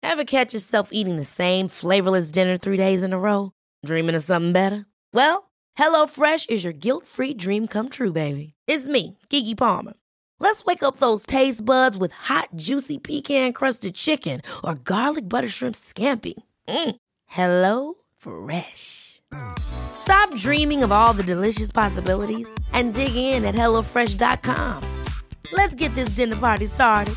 Ever catch yourself eating the same flavorless dinner 3 days in a row? Dreaming of something better? Well, HelloFresh is your guilt-free dream come true, baby. It's me, Keke Palmer. Let's wake up those taste buds with hot, juicy pecan-crusted chicken or garlic butter shrimp scampi. Hello Fresh. Stop dreaming of all the delicious possibilities and dig in at HelloFresh.com. Let's get this dinner party started.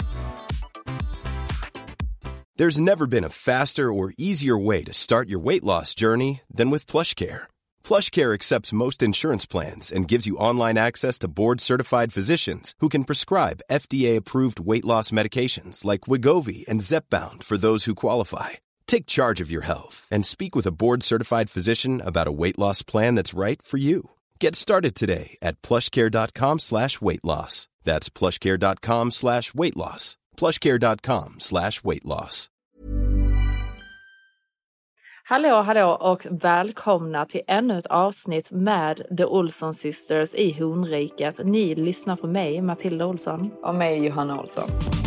There's never been a faster or easier way to start your weight loss journey than with PlushCare. PlushCare accepts most insurance plans and gives you online access to board-certified physicians who can prescribe FDA-approved weight loss medications like Wegovy and Zepbound for those who qualify. Take charge of your health and speak with a board-certified physician about a weight loss plan that's right for you. Get started today at plushcare.com/weightloss. That's plushcare.com/weightloss. plushcare.com/weightloss. Hallå och välkomna till ännu ett avsnitt med The Olsson Sisters i Honriket. Ni lyssnar på mig, Matilda Olsson. Och mig, Johanna Olsson.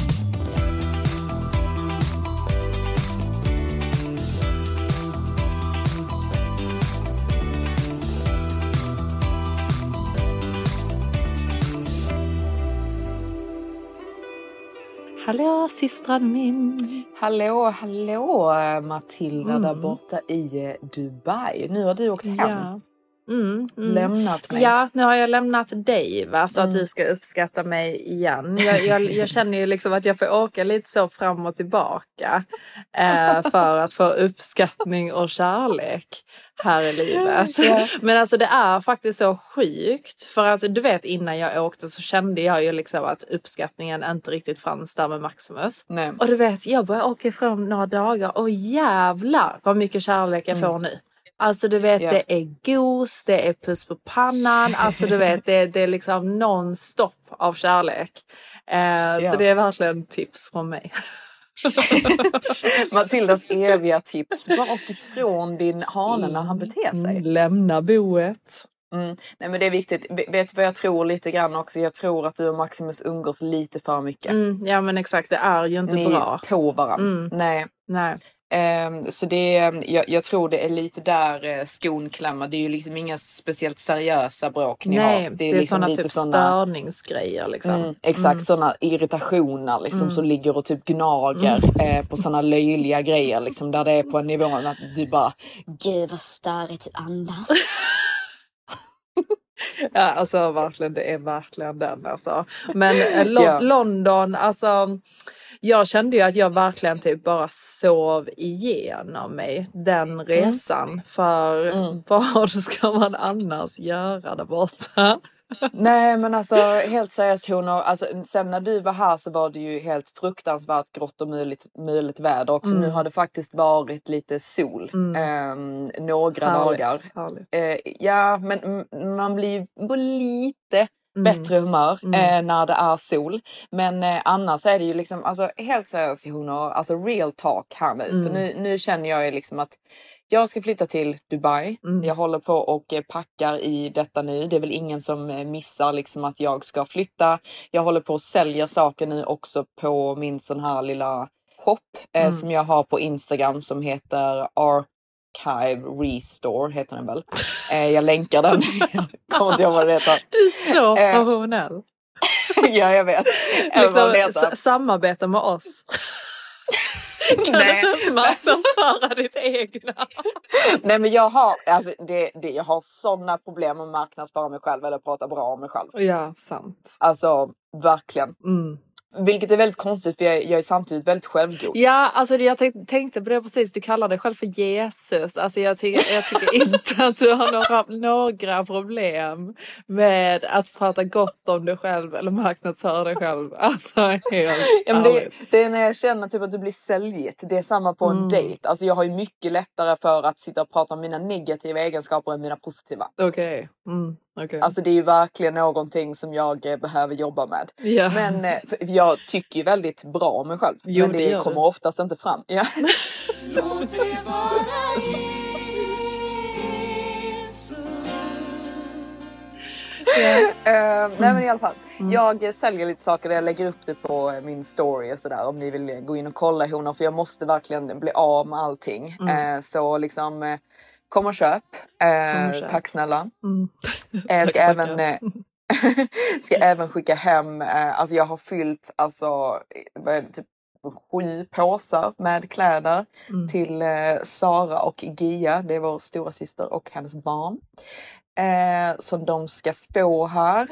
Hallå, systran min. Hallå Matilda där borta i Dubai. Nu har du åkt hem. Ja. Lämnat mig. Ja, nu har jag lämnat dig, va? Så att du ska uppskatta mig igen. Jag känner ju liksom att jag får åka lite så fram och tillbaka för att få uppskattning och kärlek här i livet. Yeah. Men alltså det är faktiskt så sjukt. För att du vet, innan jag åkte så kände jag ju liksom att uppskattningen inte riktigt fanns där med Maximus. Nej. Och du vet, jag började åka ifrån några dagar och jävlar vad mycket kärlek jag får nu. Alltså du vet, det är gos, det är puss på pannan. Alltså du vet, det är liksom non-stop av kärlek. Så det är verkligen tips från mig. Matildas eviga tips. Bakifrån din hane när han beter sig. Lämna boet. Nej, men det är viktigt. Vet du vad jag tror lite grann också? Jag tror att du och Maximus umgås lite för mycket. Ja men exakt, det är ju inte bra. Ni är på varandra. Nej. Så jag tror det är lite där skon klämmer. Det är ju liksom inga speciellt seriösa bråk ni har. Det är liksom såna lite typ såna störningsgrejer liksom. Exakt, såna irritationer liksom, som ligger och typ gnager på såna löjliga grejer liksom, där det är på en nivå att du bara, gud vad störigt du andas. Ja, alltså verkligen, det är verkligen den alltså. Men London, alltså jag kände ju att jag verkligen typ bara sov igenom mig den resan. För vad ska man annars göra där borta? Nej, men alltså helt seriöst, alltså, sen när du var här så var det ju helt fruktansvärt grått och muligt väder också. Nu har det faktiskt varit lite sol några dagar. Ja, men man blir ju lite bättre humör när det är sol. Men annars är det ju liksom, alltså helt seriöst, alltså real talk här nu. För nu känner jag ju liksom att jag ska flytta till Dubai. Jag håller på och packar i detta nu. Det är väl ingen som missar liksom att jag ska flytta. Jag håller på att sälja saker nu också på min sån här lilla shop som jag har på Instagram som heter Archive Restore heter den väl. Jag länkar den. Jag kommer inte ihåg vad det heter. Du är så professionell. Ja, jag vet. Liksom, samarbeta med oss. Kan du inte marknadsföra ditt egna? Nej, men jag har jag har sådana problem att marknadsföra mig själv eller prata bra om mig själv. Ja, sant. Alltså, verkligen. Vilket är väldigt konstigt för jag är samtidigt väldigt självgod. Ja, alltså jag tänkte på det precis. Du kallar dig själv för Jesus. Alltså jag tycker inte att du har några problem med att prata gott om dig själv eller marknadsföra dig själv. Alltså helt det är när jag känner typ att du blir säljigt. Det är samma på en dejt. Alltså jag har ju mycket lättare för att sitta och prata om mina negativa egenskaper än mina positiva. Okej. Alltså det är ju verkligen någonting som jag behöver jobba med. Ja. Men jag tycker ju väldigt bra om mig själv. Men det kommer oftast inte fram. Ja. Nej men i alla fall. Jag säljer lite saker där jag lägger upp det på min story och sådär. Om ni vill gå in och kolla honor. För jag måste verkligen bli av med allting. Så liksom kom och köp. Tack snälla. Ska även skicka hem. Alltså jag har fyllt typ 7 påsar med kläder till Sara och Gia. Det är vår stora syster och hennes barn. Som de ska få här.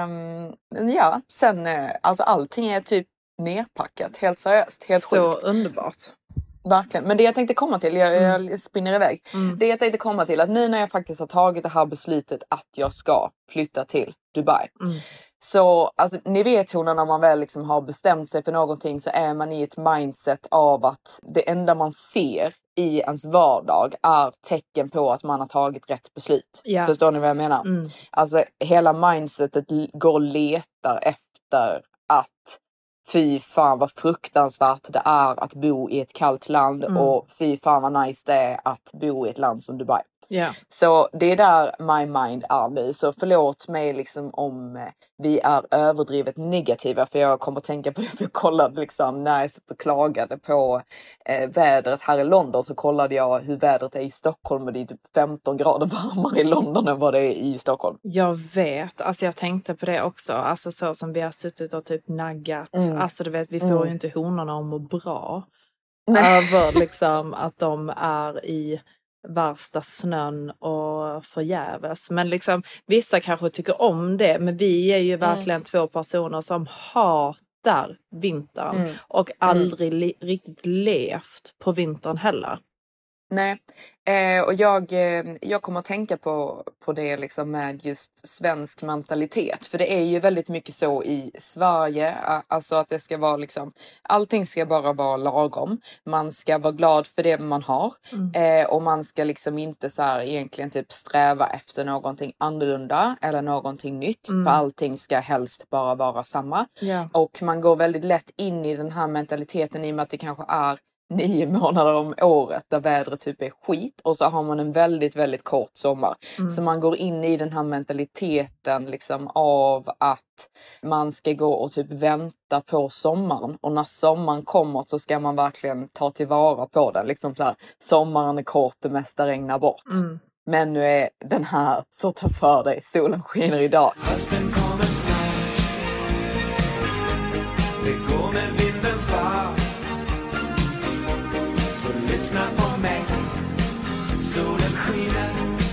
Ja, sen alltså allting är typ nerpackat. Helt seriöst. Helt så sjukt. Underbart. Verkligen. Men det jag tänkte komma till, jag spinner iväg. Det jag tänkte komma till, att nu när jag faktiskt har tagit det här beslutet att jag ska flytta till Dubai. Så alltså, ni vet hon, när man väl liksom har bestämt sig för någonting så är man i ett mindset av att det enda man ser i ens vardag är tecken på att man har tagit rätt beslut. Yeah. Förstår ni vad jag menar? Alltså hela mindsetet går och letar efter att fy fan vad fruktansvärt det är att bo i ett kallt land och fy fan vad nice det är att bo i ett land som Dubai. Yeah. Så det är där my mind är nu. Så förlåt mig liksom om vi är överdrivet negativa. För jag kommer att tänka på det. För jag kollade liksom när jag satt och klagade på vädret här i London. Så kollade jag hur vädret är i Stockholm. Och det är typ 15 grader varmare i London än vad det är i Stockholm. Jag vet. Alltså jag tänkte på det också. Alltså så som vi har suttit och typ naggat. Alltså du vet, vi får ju inte honorna att må bra. Över liksom att de är i värsta snön och förgäves. Men liksom vissa kanske tycker om det. Men vi är ju verkligen 2 personer som hatar vintern. Och aldrig riktigt levt på vintern heller. Nej, och jag kommer att tänka på det liksom med just svensk mentalitet. För det är ju väldigt mycket så i Sverige. Alltså att det ska vara liksom, allting ska bara vara lagom. Man ska vara glad för det man har. Och man ska liksom inte så här egentligen typ sträva efter någonting annorlunda eller någonting nytt. För allting ska helst bara vara samma. Yeah. Och man går väldigt lätt in i den här mentaliteten i och med att det kanske är 9 månader om året där vädret typ är skit och så har man en väldigt, väldigt kort sommar. Så man går in i den här mentaliteten liksom av att man ska gå och typ vänta på sommaren. Och när sommaren kommer så ska man verkligen ta tillvara på den. Liksom så här, sommaren är kort, det mesta regnar bort. Men nu är den här, så ta för dig, solen skiner idag. Hösten kommer snart. Det går med vindens fart. Lyssna på mig. Solen skiner.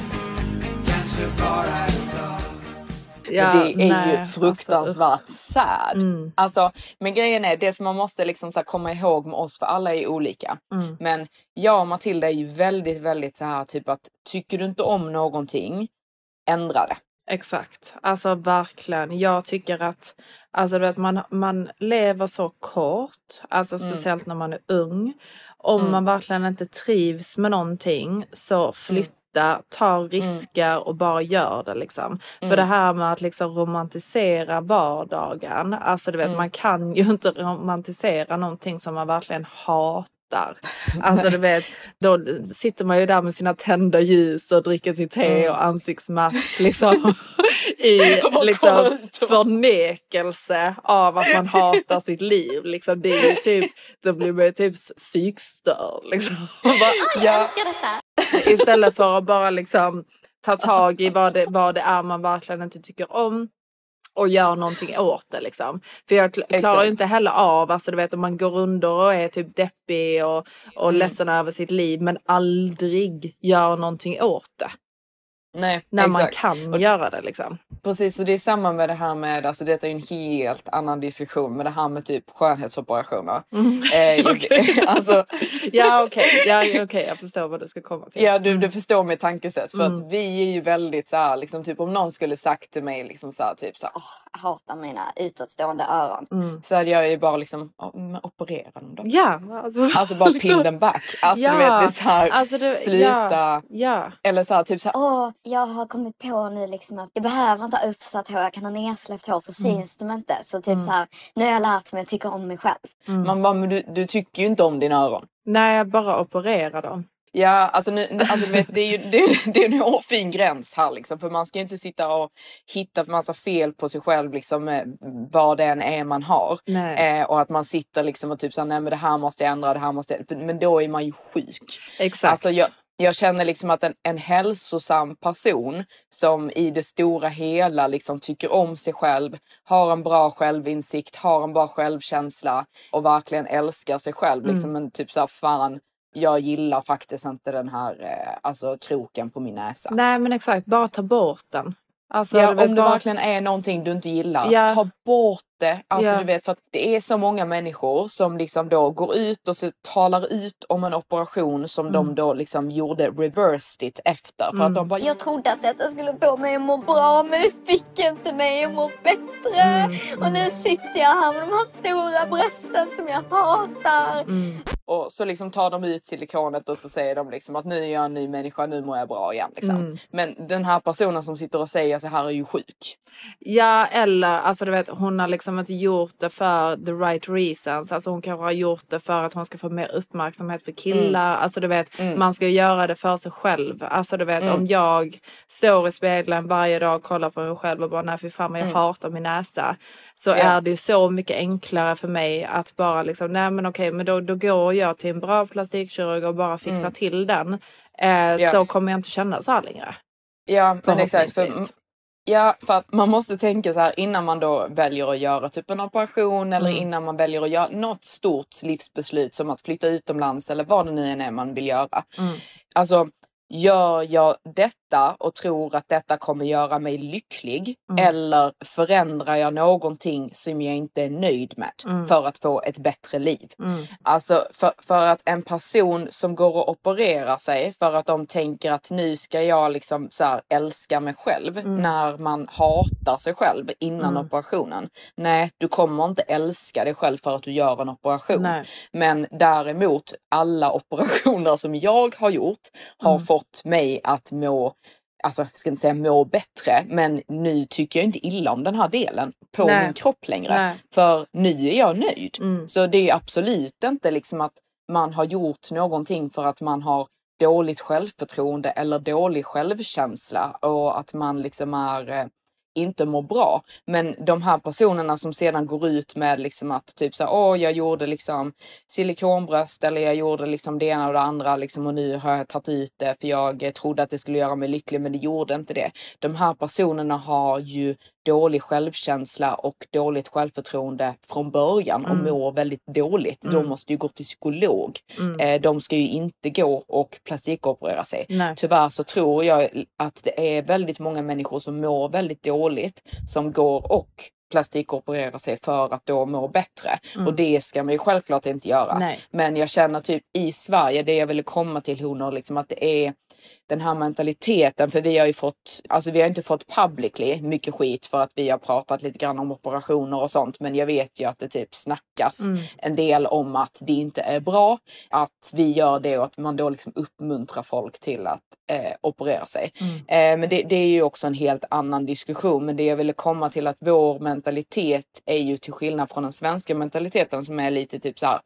Kanske bara idag. Ja, det är ju fruktansvärt sad. Alltså, men grejen är det som man måste liksom så här komma ihåg med oss, för alla är olika. Men jag och Matilda är ju väldigt, väldigt så här typ att tycker du inte om någonting, ändra det. Exakt, alltså verkligen. Jag tycker att alltså, du vet, man lever så kort, alltså speciellt när man är ung. Om man verkligen inte trivs med någonting så flytta, ta risker och bara gör det liksom. För det här med att liksom romantisera vardagen, alltså du vet, man kan ju inte romantisera någonting som man verkligen hatar. Alltså du vet, då sitter man ju där med sina tända ljus och dricker sitt te och ansiktsmask liksom i liksom förnekelse av att man hatar sitt liv liksom. Det är ju typ, då blir man ju typ psykstörd liksom. Jag älskar detta. Istället för att bara liksom ta tag i vad det är man verkligen inte tycker om och gör någonting åt det liksom. För jag klarar ju inte heller av, alltså du vet, om man går under och är typ deppig och ledsen över sitt liv men aldrig gör någonting åt det. Nej, när exakt. Man kan göra det liksom. Precis, och det är samma med det här med, alltså det är ju en helt annan diskussion med det här med typ skönhetsoperationer. Alltså... Ja okej, jag förstår vad du ska komma till. Ja, du förstår mitt tankesätt. För att vi är ju väldigt så här, liksom typ om någon skulle sagt till mig liksom så här, typ så här, Jag hatar mina utåtstående öron. så hade jag ju bara liksom, operera dem då. Ja, alltså bara pin them back. Alltså du vet, det är så här, alltså sluta. Ja. Eller så här, typ så här, jag har kommit på nu liksom att jag behöver inte ha uppsatt hår. Jag kan ha nersläppt hår så syns de inte. Så typ så här, nu har jag lärt mig att tycka om mig själv. man bara, men du tycker ju inte om dina öron. Nej, bara operera dem. Ja, alltså, alltså det är en hårfin gräns här liksom. För man ska inte sitta och hitta massa fel på sig själv liksom, vad det än är man har. Och att man sitter liksom och typ såhär, nej men det här måste jag ändra, det här måste jag... Men då är man ju sjuk. Exakt. Alltså jag känner liksom att en hälsosam person som i det stora hela liksom tycker om sig själv, har en bra självinsikt, har en bra självkänsla och verkligen älskar sig själv. Liksom, men typ såhär, fan, jag gillar faktiskt inte den här alltså kroken på min näsa. Nej men exakt, bara ta bort den. Alltså, ja, om det verkligen är någonting du inte gillar, ta bort det. Alltså du vet, för att det är så många människor som liksom då går ut och så talar ut om en operation som de då liksom gjorde reversed it efter. För att de bara, jag trodde att detta skulle få mig att må bra, men det fick inte mig att må bättre. Och nu sitter jag här med de här stora brösten som jag hatar. Och så liksom tar de ut silikonet och så säger de liksom att nu är jag en ny människa, nu mår jag bra igen liksom. Men den här personen som sitter och säger så här är ju sjuk. Ja, eller alltså du vet, hon har liksom inte gjort det för the right reasons. Alltså hon kanske har gjort det för att hon ska få mer uppmärksamhet för killar. Alltså du vet, man ska göra det för sig själv. Alltså du vet, om jag står i spegeln varje dag och kollar på mig själv och bara, nej fy fan vad jag hatar min näsa. Så är det ju så mycket enklare för mig att bara liksom, nej men okej, men då går jag till en bra plastikkirurg och bara fixar till den. Så kommer jag inte känna så här längre. Ja, men exakt. För att man måste tänka så här innan man då väljer att göra typ en operation eller innan man väljer att göra något stort livsbeslut som att flytta utomlands eller vad det nu än är man vill göra. Alltså, gör jag detta och tror att detta kommer göra mig lycklig eller förändrar jag någonting som jag inte är nöjd med för att få ett bättre liv? Alltså för att en person som går och opererar sig för att de tänker att nu ska jag liksom så här älska mig själv när man hatar sig själv innan operationen. Nej, du kommer inte älska dig själv för att du gör en operation. Nej. Men däremot alla operationer som jag har gjort har fått mig att må, alltså jag ska inte säga må bättre, men nu tycker jag inte illa om den här delen på min kropp längre. Nej. För nu är jag nöjd. Så det är absolut inte liksom att man har gjort någonting för att man har dåligt självförtroende eller dålig självkänsla och att man liksom är inte mår bra. Men de här personerna som sedan går ut med liksom att typ så jag gjorde liksom silikonbröst eller jag gjorde liksom det ena och det andra liksom, och nu har jag tagit ut det för jag trodde att det skulle göra mig lycklig men det gjorde inte det. De här personerna har ju dålig självkänsla och dåligt självförtroende från början och mår väldigt dåligt. De måste ju gå till psykolog. De ska ju inte gå och plastikoperera sig. Nej. Tyvärr så tror jag att det är väldigt många människor som mår väldigt dåligt som går och plastikoperera sig för att då må bättre. Och det ska man ju självklart inte göra. Nej. Men jag känner typ i Sverige, det jag ville komma till Honor, liksom att det är den här mentaliteten, för vi har ju fått, alltså vi har inte fått publicly mycket skit för att vi har pratat lite grann om operationer och sånt, men jag vet ju att det typ snackas en del om att det inte är bra att vi gör det och att man då liksom uppmuntrar folk till att operera sig. Men det är ju också en helt annan diskussion, men det jag ville komma till att vår mentalitet är ju till skillnad från den svenska mentaliteten som är lite typ så här: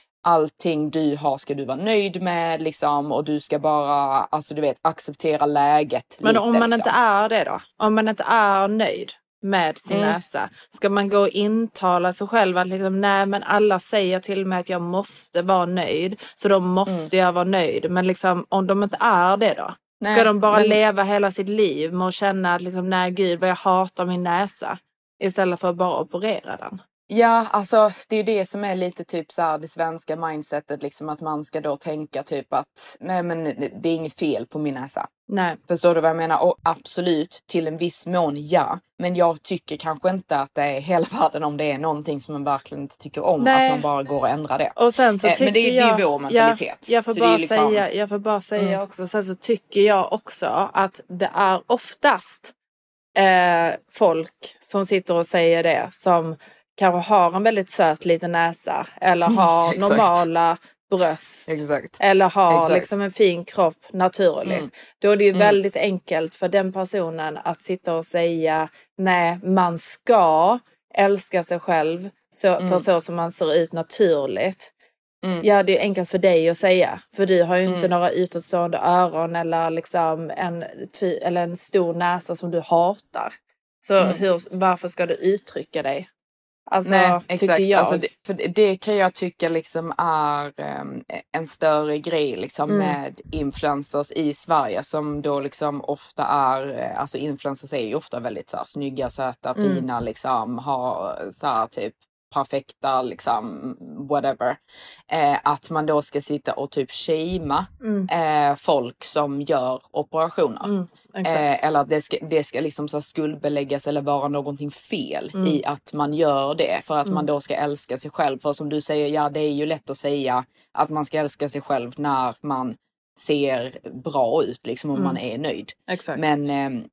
allting du har ska du vara nöjd med liksom, och du ska bara, alltså du vet, acceptera läget. Men lite, om man liksom inte är det då? Om man inte är nöjd med sin näsa, ska man gå och intala sig själv att liksom, nej men alla säger till mig att jag måste vara nöjd, så då måste jag vara nöjd. Men liksom, om de inte är det då? Nej, ska de bara leva hela sitt liv med att känna att liksom, nej gud vad jag hatar min näsa, istället för att bara operera den? Ja, alltså det är ju det som är lite typ så här det svenska mindsetet, liksom att man ska då tänka typ att nej men det är inget fel på min näsa. Nej. Förstår du vad jag menar? Och absolut, till en viss mån ja. Men jag tycker kanske inte att det är hela världen om det är någonting som man verkligen inte tycker om. Nej. Att man bara går och ändrar det. Och sen så tycker men det är vår mentalitet. Jag får bara säga också. Sen så tycker jag också att det är oftast folk som sitter och säger det som kanske har en väldigt söt liten näsa eller har normala bröst. Exakt. Eller har liksom en fin kropp naturligt. Då är det ju väldigt enkelt för den personen att sitta och säga nej, man ska älska sig själv för så som man ser ut naturligt. Ja, det är enkelt för dig att säga. För du har ju inte några utåtstående öron eller liksom en stor näsa som du hatar. Så varför ska du uttrycka dig? Alltså, nej, exakt. jag. Alltså för det kan jag tycka liksom är en större grej liksom med influencers i Sverige som då liksom ofta är, alltså influencers är ju ofta väldigt så här, snygga, söta, fina liksom, har så här, typ perfekta liksom whatever, att man då ska sitta och typ shamea folk som gör operationer. Eller att det ska liksom så här skuldbeläggas eller vara någonting fel i att man gör det för att man då ska älska sig själv. För som du säger, ja det är ju lätt att säga att man ska älska sig själv när man ser bra ut liksom om man är nöjd. Exakt. Men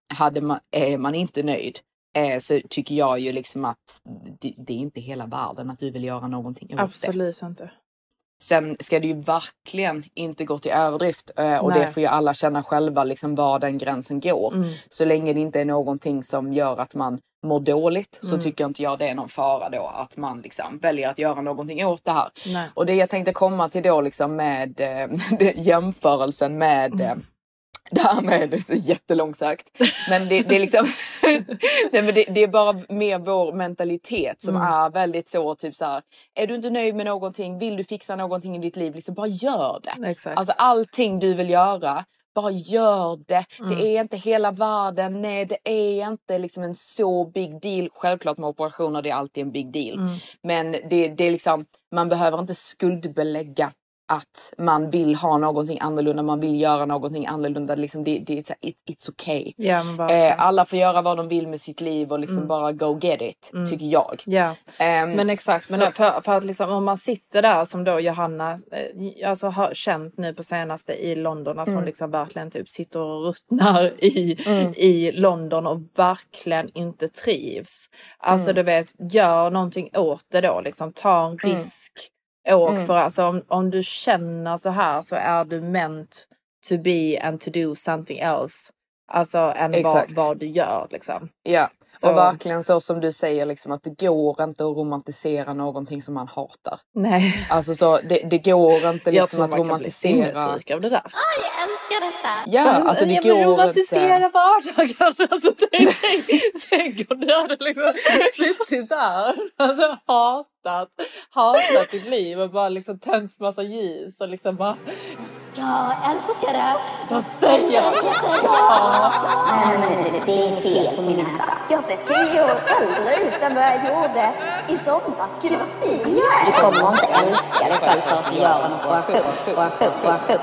är man inte nöjd så tycker jag ju liksom att det är inte hela världen att du vill göra någonting åt det. Absolut inte. Sen ska det ju verkligen inte gå till överdrift och det får ju alla känna själva liksom var den gränsen går. Så länge det inte är någonting som gör att man mår dåligt så tycker inte jag det är någon fara då att man liksom väljer att göra någonting åt det här. Nej. Och det jag tänkte komma till då liksom med jämförelsen med det här med det är jättelångt sagt. Men det är liksom nej, men det är bara mer vår mentalitet som är väldigt så typ så här, är du inte nöjd med någonting, vill du fixa någonting i ditt liv, liksom bara gör det. Exakt. Alltså allting du vill göra, bara gör det. Det är inte hela världen. Nej, det är inte liksom en så big deal. Självklart med operationer, det är alltid en big deal. Men det är liksom, man behöver inte skuldbelägga att man vill ha någonting annorlunda, man vill göra någonting annorlunda, liksom it's okay. Ja, men alla får göra vad de vill med sitt liv och liksom bara go get it, tycker jag. Ja, men exakt. Men för att liksom, om man sitter där som då Johanna alltså har känt nu på senaste i London att hon liksom verkligen typ sitter och ruttnar i London och verkligen inte trivs. Alltså du vet, gör någonting åt det då, liksom ta en risk. För alltså om du känner så här så är du meant to be and to do something else. Alltså än vad du gör liksom. Ja, och verkligen så som du säger liksom att det går inte att romantisera någonting som man hatar. Nej. Alltså så det går inte liksom att romantisera. Jag tror man kan bli sinnesrik av det där. Jag älskar detta. Ja, alltså det går romantisera inte. Vardagen. Alltså tänk om du hade liksom suttit där. Alltså hatat ditt liv och bara liksom tänt massa ljus och liksom bara Jag älskar det. Då säger jag Nej, det är fel på min näsa. Jag ser 10 år äldre ut än vad jag gjorde i somras. Gud vad fin jag är. Du kommer inte älska dig själv för att du gör en operation.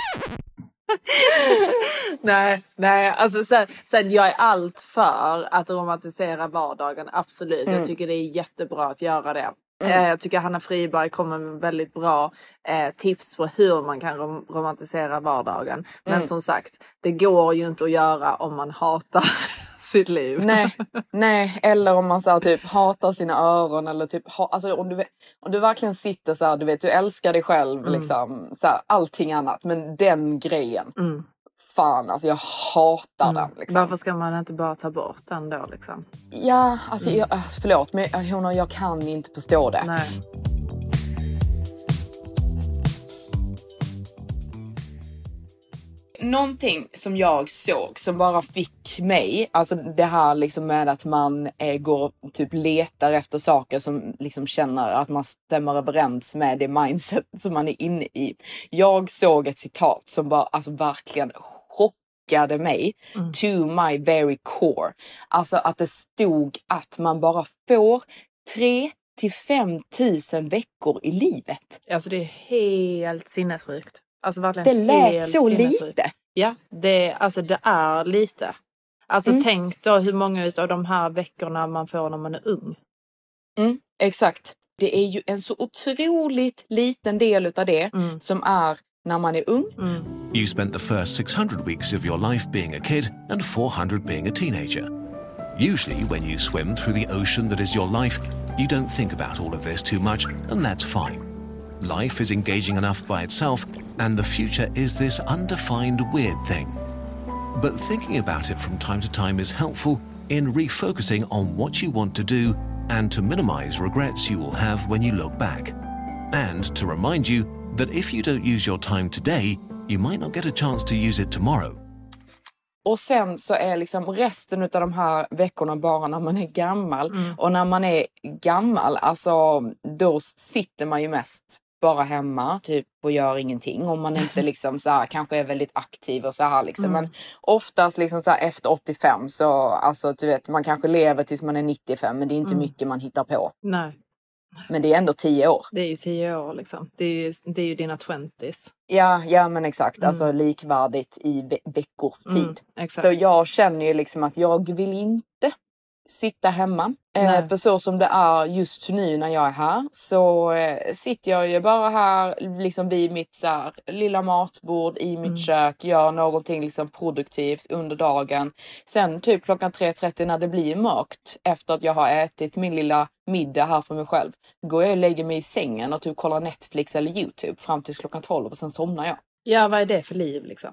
Nej, alltså sen jag är allt för att romantisera vardagen, absolut. Jag tycker det är jättebra att göra det. Jag tycker Hanna Friberg kommer med väldigt bra tips på hur man kan romantisera vardagen. Men som sagt, det går ju inte att göra om man hatar sitt liv. Nej, eller om man så här, typ hatar sina öron eller typ alltså om du verkligen sitter så här, du vet, du älskar dig själv liksom så här, allting annat, men den grejen. Fan, alltså jag hatar den liksom. Varför ska man inte bara ta bort den då liksom? Ja, alltså förlåt, men jag kan inte förstå det. Nej. Någonting som jag såg som bara fick mig, alltså det här liksom med att man går typ letar efter saker som liksom känner att man stämmer överens med det mindset som man är inne i. Jag såg ett citat som bara alltså verkligen chockade mig to my very core. Alltså att det stod att man bara får 3 till 5 000 veckor i livet. Alltså det är helt sinnessjukt. Alltså verkligen det lät så lite. Ja, det är lite. Alltså tänk då hur många av de här veckorna man får när man är ung. Exakt. Det är ju en så otroligt liten del utav det som är när man är ung. You spent the first 600 weeks of your life being a kid and 400 being a teenager. Usually when you swim through the ocean that is your life, you don't think about all of this too much, and that's fine. Life is engaging enough by itself, and the future is this undefined weird thing. But thinking about it from time to time is helpful in refocusing on what you want to do and to minimize regrets you will have when you look back. and to remind you that if you don't use your time today, you might not get a chance to use it tomorrow. Och sen så är liksom resten av de här veckorna bara när man är gammal. Och när man är gammal, alltså då sitter man ju mest bara hemma typ och gör ingenting. Om man inte liksom så här, kanske är väldigt aktiv och så här liksom. Men oftast liksom så här, efter 85 så alltså du vet, man kanske lever tills man är 95, men det är inte mycket man hittar på. Nej. Men det är ändå 10 år. Det är ju 10 år liksom. Det är ju dina 20s. Ja men exakt. Alltså likvärdigt i veckors tid. Exakt. Så jag känner ju liksom att jag vill inte sitta hemma. För så som det är just nu när jag är här så sitter jag ju bara här liksom vid mitt så här, lilla matbord i mitt kök. Gör någonting liksom produktivt under dagen. Sen typ klockan 3:30 när det blir mörkt efter att jag har ätit min lilla middag här för mig själv. Går jag och lägger mig i sängen och typ kollar Netflix eller YouTube fram till klockan 12 och sen somnar jag. Ja, vad är det för liv liksom?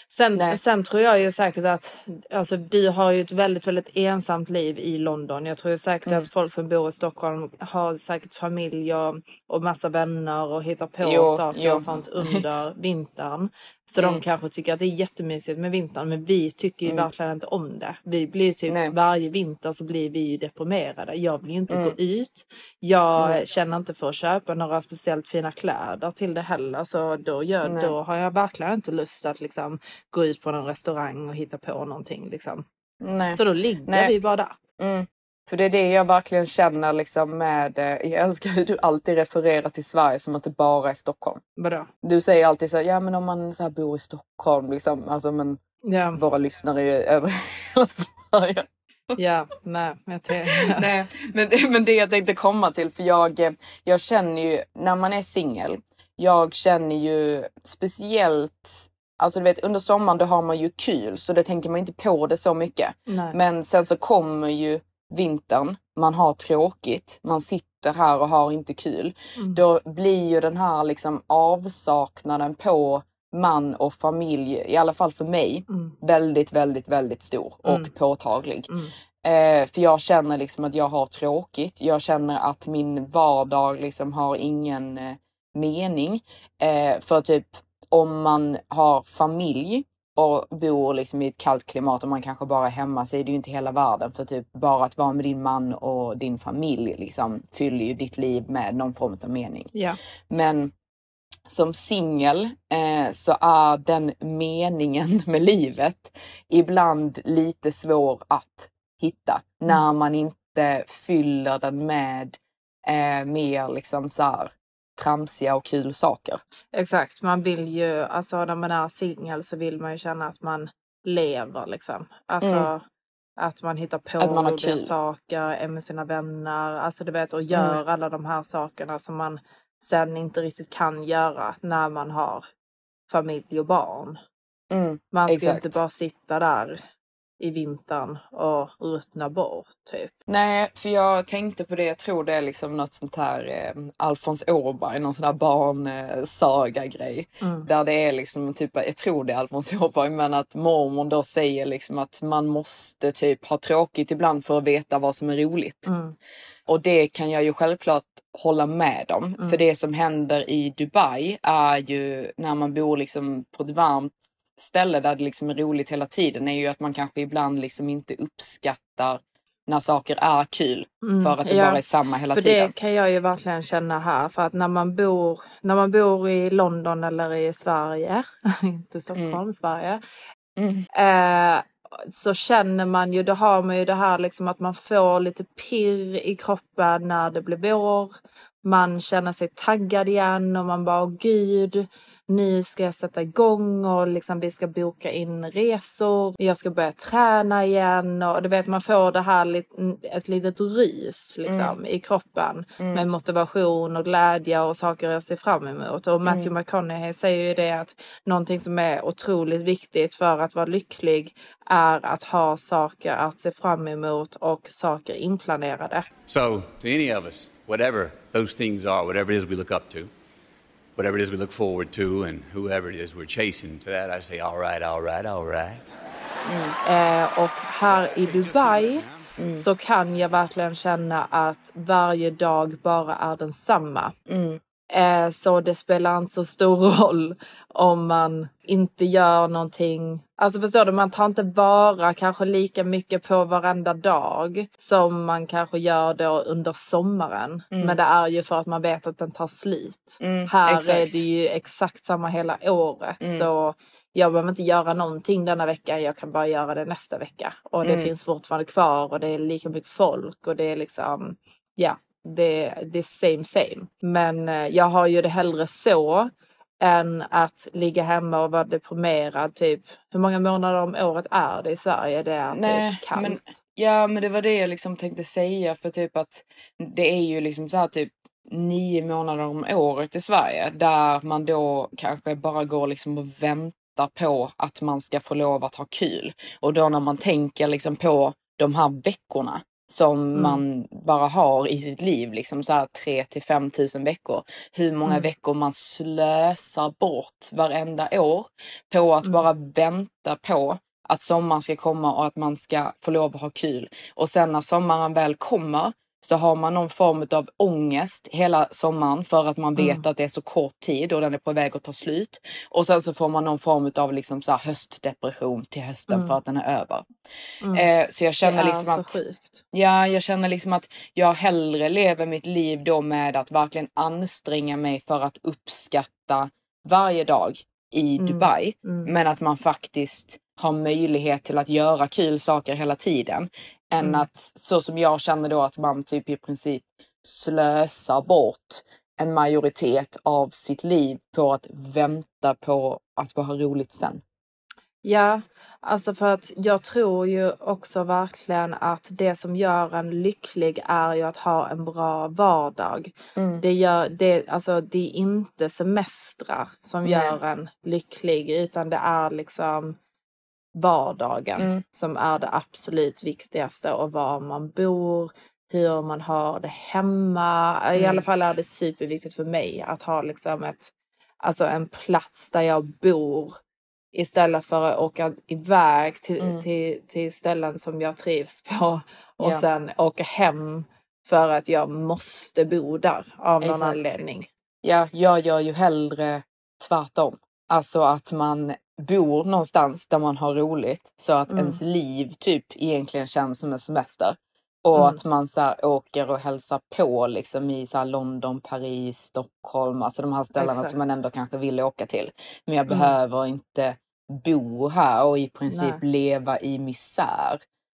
Sen tror jag ju säkert att alltså, du har ju ett väldigt, väldigt ensamt liv i London. Jag tror ju säkert att folk som bor i Stockholm har säkert familj och massa vänner och hittar på saker och sånt under vintern. Så de kanske tycker att det är jättemysigt med vintern. Men vi tycker ju verkligen inte om det. Vi blir typ varje vinter så blir vi ju deprimerade. Jag vill ju inte gå ut. Jag känner inte för att köpa några speciellt fina kläder till det heller. Så då har jag verkligen inte lust att liksom gå ut på någon restaurang och hitta på någonting liksom. Nej. Så då ligger vi bara där. För det är det jag verkligen känner liksom med, jag älskar hur du alltid refererar till Sverige som att det bara är Stockholm. Vadå? Du säger alltid så, ja men om man så här bor i Stockholm liksom, alltså men våra lyssnare är ju över hela Sverige. Ja, nej. Nej, men det jag tänkte komma till, för jag känner ju, när man är singel, jag känner ju speciellt, alltså du vet under sommaren då har man ju kul så det tänker man inte på det så mycket. Nej. Men sen så kommer ju vintern, man har tråkigt, man sitter här och har inte kul. Då blir ju den här liksom avsaknaden på man och familj, i alla fall för mig, väldigt, väldigt, väldigt stor och påtaglig. För jag känner liksom att jag har tråkigt. Jag känner att min vardag liksom har ingen mening. För typ om man har familj och bor liksom i ett kallt klimat och man kanske bara är hemma, så är det ju inte hela världen. För typ bara att vara med din man och din familj liksom fyller ju ditt liv med någon form av mening. Yeah. Men som singel så är den meningen med livet ibland lite svår att hitta. När man inte fyller den med mer liksom så här tramsiga och kul saker. Exakt, man vill ju, alltså när man är singel så vill man ju känna att man lever liksom. Alltså att man hittar på roliga saker, är med sina vänner, alltså du vet, och gör alla de här sakerna som man sen inte riktigt kan göra när man har familj och barn. Man ska inte bara sitta där i vintern och ruttna bort typ. Nej, för jag tänkte på det, jag tror det är liksom något sånt här Alfons Åberg, någon sån här barnsaga-grej. Där det är liksom typ, jag tror det är Alfons Åberg, men att mormor då säger liksom att man måste typ ha tråkigt ibland för att veta vad som är roligt. Och det kan jag ju självklart hålla med om. För det som händer i Dubai är ju när man bor liksom på ett varmt ställe där det liksom är roligt hela tiden, är ju att man kanske ibland liksom inte uppskattar när saker är kul för att det bara är samma hela tiden. För det kan jag ju verkligen känna här, för att när man bor i London eller i Sverige, inte Stockholm, Sverige, så känner man ju, då har man ju det här liksom att man får lite pirr i kroppen när det blir vår. Man känner sig taggad igen och man bara, gud, nu ska jag sätta igång och liksom vi ska boka in resor. Jag ska börja träna igen och du vet, man får det här ett litet rys liksom i kroppen med motivation och glädje och saker jag ser fram emot. Och Matthew McConaughey säger ju det att någonting som är otroligt viktigt för att vara lycklig är att ha saker att se fram emot och saker inplanerade. So, to any of us, whatever those things are, whatever it is we look up to, whatever it is we look forward to, and whoever it is we're chasing, to that I say all right. Och här i Dubai så kan jag verkligen känna att varje dag bara är densamma. Så det spelar inte så stor roll om man inte gör någonting. Alltså förstår du, man tar inte bara kanske lika mycket på varenda dag som man kanske gör då under sommaren. Men det är ju för att man vet att den tar slut. Här exakt. är det ju exakt samma hela året. Så jag behöver inte göra någonting denna vecka. Jag kan bara göra det nästa vecka. Och det finns fortfarande kvar och det är lika mycket folk. Och det är liksom, ja. Det är same. Men jag har ju det hellre så än att ligga hemma och vara deprimerad. Typ, hur många månader om året är det i Sverige? Det är typ kallt. Men det var det jag liksom tänkte säga. För typ att det är ju liksom så här typ 9 månader om året i Sverige. Där man då kanske bara går liksom och väntar på att man ska få lov att ha kul. Och då när man tänker liksom på de här veckorna som man bara har i sitt liv, liksom så här 3 till 5 000 veckor. Hur många veckor man slösar bort varenda år på att bara vänta på att sommaren ska komma och att man ska få lov att ha kul. Och sen när sommaren väl kommer så har man någon form av ångest hela sommaren för att man vet att det är så kort tid och den är på väg att ta slut. Och sen så får man någon form av liksom så här höstdepression till hösten för att den är över. Så jag känner liksom att jag känner liksom att jag hellre lever mitt liv då med att verkligen anstränga mig för att uppskatta varje dag i Dubai. Men att man faktiskt har möjlighet till att göra kul saker hela tiden. Än att, så som jag känner då, att man typ i princip slösar bort en majoritet av sitt liv på att vänta på att få ha roligt sen. Ja, alltså för att jag tror ju också verkligen att det som gör en lycklig är ju att ha en bra vardag. Det är inte semestrar som gör en lycklig, utan det är liksom vardagen som är det absolut viktigaste, och var man bor, hur man har det hemma. I alla fall är det superviktigt för mig att ha liksom en plats där jag bor, istället för att åka iväg till ställen som jag trivs på och sen åka hem för att jag måste bo där av någon anledning. Ja, jag gör ju hellre tvärtom. Alltså att man bor någonstans där man har roligt, så att ens liv typ egentligen känns som en semester. Och att man så här åker och hälsar på liksom i så här London, Paris, Stockholm. Alltså de här ställena som man ändå kanske vill åka till. Men jag behöver inte bo här och i princip leva i misär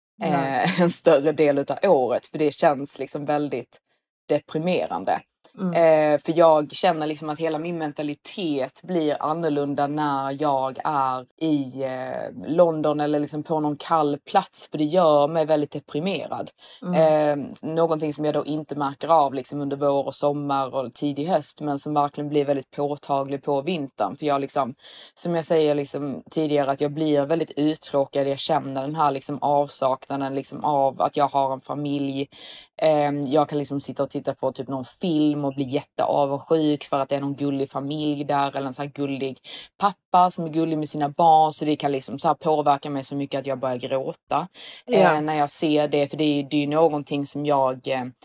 en större del av året. För det känns liksom väldigt deprimerande. För jag känner liksom att hela min mentalitet blir annorlunda när jag är i London eller liksom på någon kall plats, för det gör mig väldigt deprimerad. Någonting som jag då inte märker av liksom under vår och sommar och tidig höst, men som verkligen blir väldigt påtaglig på vintern. För jag liksom, som jag säger liksom tidigare, att jag blir väldigt uttråkad. Jag känner den här liksom avsaknaden liksom av att jag har en familj. Jag kan liksom sitta och titta på typ någon film och bli jätteavundsjuk för att det är någon gullig familj där, eller en så här gullig pappa som är gullig med sina barn, så det kan liksom så här påverka mig så mycket att jag börjar gråta när jag ser det, för det är ju någonting som jag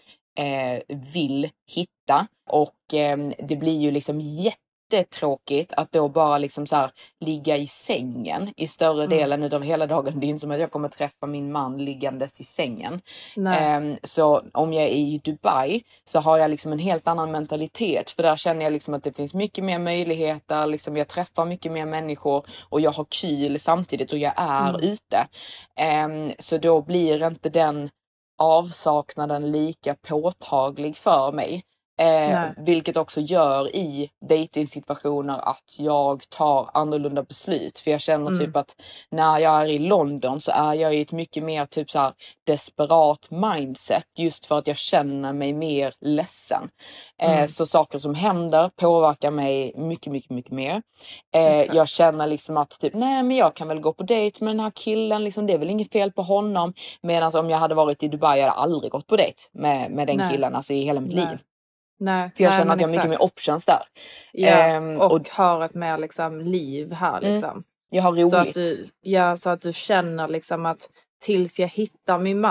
vill hitta, och det blir ju liksom jättetråkigt att då bara liksom så här ligga i sängen i större delen av hela dagen. Det är inte som att jag kommer träffa min man liggandes i sängen. Så om jag är i Dubai så har jag liksom en helt annan mentalitet, för där känner jag liksom att det finns mycket mer möjligheter, liksom jag träffar mycket mer människor och jag har kul samtidigt och jag är ute. Så då blir inte den avsaknaden lika påtaglig för mig. Vilket också gör i dejtingsituationer att jag tar annorlunda beslut. För jag känner typ att när jag är i London så är jag i ett mycket mer typ så här desperat mindset, just för att jag känner mig mer ledsen. Så saker som händer påverkar mig mycket mer. Jag känner liksom att typ, nej men jag kan väl gå på dejt med den här killen, liksom, det är väl inget fel på honom. Medan om jag hade varit i Dubai, jag hade aldrig gått på dejt med den killen, alltså i hela mitt liv. För jag känner att jag har mycket mer options där. Och har ett mer liksom liv här liksom. Jag har roligt. Så att du känner liksom att tills jag hittar min man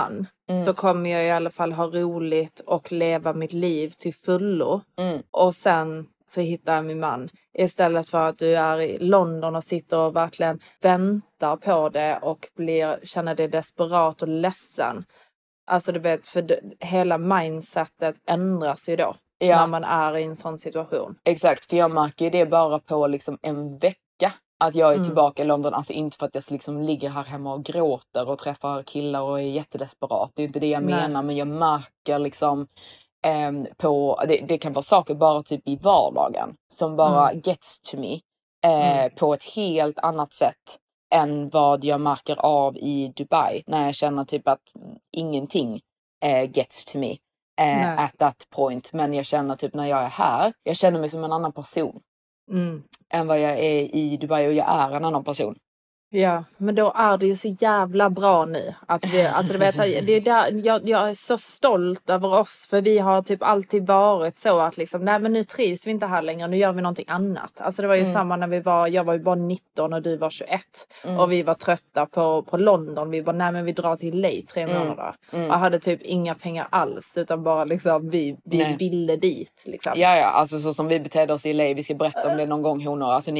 så kommer jag i alla fall ha roligt och leva mitt liv till fullo. Och sen så hittar jag min man. Istället för att du är i London och sitter och verkligen väntar på det och känner dig desperat och ledsen. Alltså du vet, för hela mindsetet ändras ju då. När man är i en sån situation. Exakt, för jag märker ju det bara på liksom en vecka. Att jag är tillbaka i London. Alltså inte för att jag liksom ligger här hemma och gråter och träffar killar och är jättedesperat. Det är inte det jag menar. Men jag märker liksom på... Det kan vara saker bara typ i vardagen. Som bara gets to me. På ett helt annat sätt. Än vad jag märker av i Dubai. När jag känner typ att ingenting gets to me. At that point. Men jag känner typ när jag är här. Jag känner mig som en annan person. Än vad jag är i Dubai, och jag är en annan person. Ja, men då är det ju så jävla bra nu. Att vi, alltså du vet, det är där, jag är så stolt över oss. För vi har typ alltid varit så att liksom, nej men nu trivs vi inte här längre. Nu gör vi någonting annat. Alltså det var ju samma när jag var ju bara 19 och du var 21. Och vi var trötta på London. Vi bara, nej men vi drar till LA 3 månader. Och hade typ inga pengar alls. Utan bara liksom, vi ville dit liksom. Ja, alltså så som vi betedde oss i LA. Vi ska berätta om det någon gång, honor. Alltså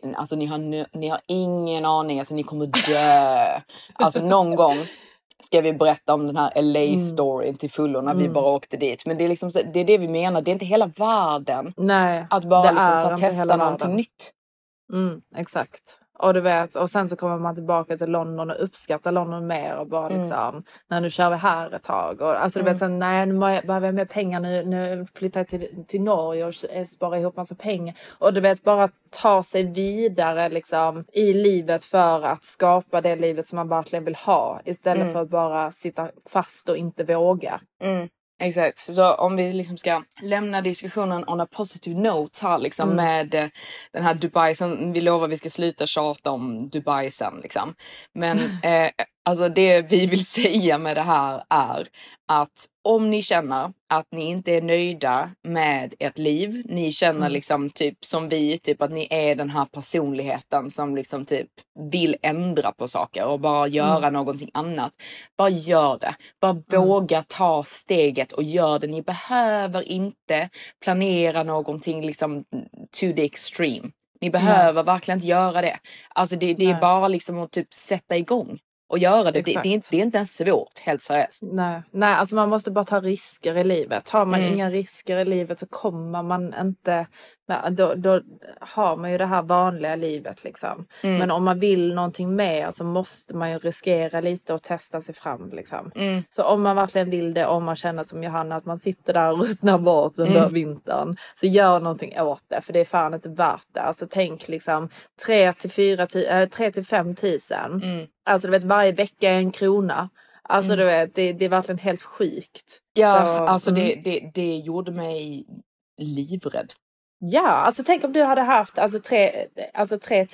ni har ingen aning. Alltså ni kommer dö. Alltså någon gång ska vi berätta om den här LA-storyn till fullo när vi bara åkte dit. Men det är liksom, det är det vi menar. Det är inte hela världen. Nej, att bara liksom testa någonting nytt. Exakt. Och du vet, och sen så kommer man tillbaka till London och uppskattar London mer och bara liksom, nej nu kör vi här ett tag. Och, alltså du vet, sen, nej nu behöver jag mer pengar, nu flyttar jag till Norge och sparar ihop massa pengar. Och du vet, bara ta sig vidare liksom i livet för att skapa det livet som man verkligen vill ha. Istället för att bara sitta fast och inte våga. Exakt, så om vi liksom ska lämna diskussionen on a positive note här liksom med den här Dubai, sen vi lovar vi ska sluta tjata om Dubai sen liksom. Men alltså det vi vill säga med det här är att om ni känner att ni inte är nöjda med ert liv, ni känner liksom typ som vi, typ att ni är den här personligheten som liksom typ vill ändra på saker och bara göra någonting annat. Bara gör det. Bara våga ta steget och gör det. Ni behöver inte planera någonting liksom to the extreme. Ni behöver verkligen inte göra det. Alltså det är bara liksom att typ sätta igång. Och göra det. Det är inte ens svårt, helt seriöst. Nej, alltså man måste bara ta risker i livet. Har man inga risker i livet så kommer man inte... Då har man ju det här vanliga livet liksom. Men om man vill någonting mer så måste man ju riskera lite och testa sig fram liksom. Så om man verkligen vill det, om man känner som Johanna att man sitter där och ruttnar bort under vintern, så gör någonting åt det, för det är fan inte värt det. Alltså tänk liksom 3 till 5 tusen. Alltså du vet, varje vecka är 1 krona. Alltså du vet, det är verkligen helt sjukt. Ja, så, alltså det gjorde mig livrädd. Ja, alltså tänk om du hade haft 3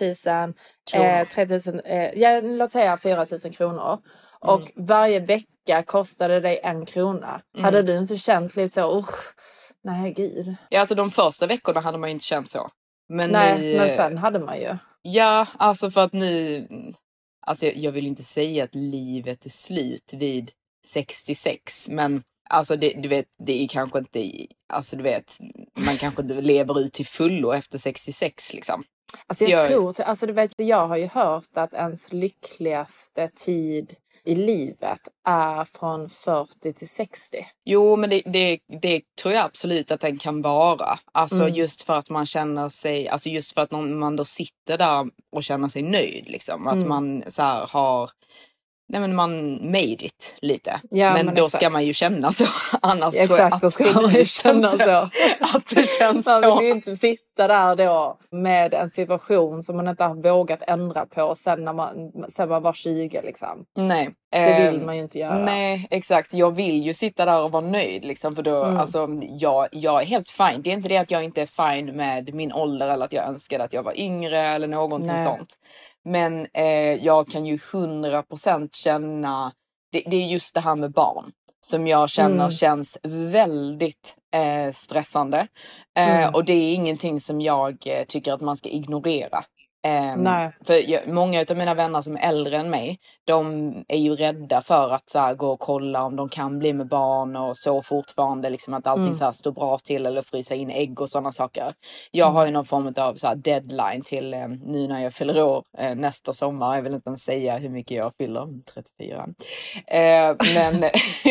000, låt säga 4 000 kronor. Och varje vecka kostade dig 1 krona. Hade du inte känt lite så, nej gud. Ja, alltså de första veckorna hade man inte känt så. Men men sen hade man ju. Ja, alltså för att alltså jag vill inte säga att livet är slut vid 66, men alltså du vet, det är kanske inte, alltså du vet, man kanske inte lever ut till fullo efter 66 liksom. Alltså jag tror, alltså du vet, jag har ju hört att ens lyckligaste tid i livet är från 40 till 60. Jo, men det tror jag absolut att den kan vara. Alltså just för att man känner sig, alltså just för att man då sitter där och känner sig nöjd liksom. Att man så här har, nej men man made it lite. Ja, men då ska man ju känna så. Annars tror jag absolut känna så. Att det känns så. Man vill ju inte sitta där då med en situation som man inte har vågat ändra på sen när man var 20 liksom. Nej. Det vill man ju inte göra. Nej, exakt. Jag vill ju sitta där och vara nöjd liksom, för då, alltså jag är helt fine. Det är inte det att jag inte är fine med min ålder eller att jag önskade att jag var yngre eller någonting sånt. Men jag kan ju 100% känna, det är just det här med barn som jag känner känns väldigt stressande. Och det är ingenting som jag tycker att man ska ignorera. För många av mina vänner som är äldre än mig, de är ju rädda för att så här, gå och kolla om de kan bli med barn och så fortfarande liksom att allting så här står bra till eller frysa in ägg och sådana saker. Jag har ju någon form av så här deadline till nu när jag fyller år nästa sommar. Jag vill inte ens säga hur mycket jag fyller, 34. Men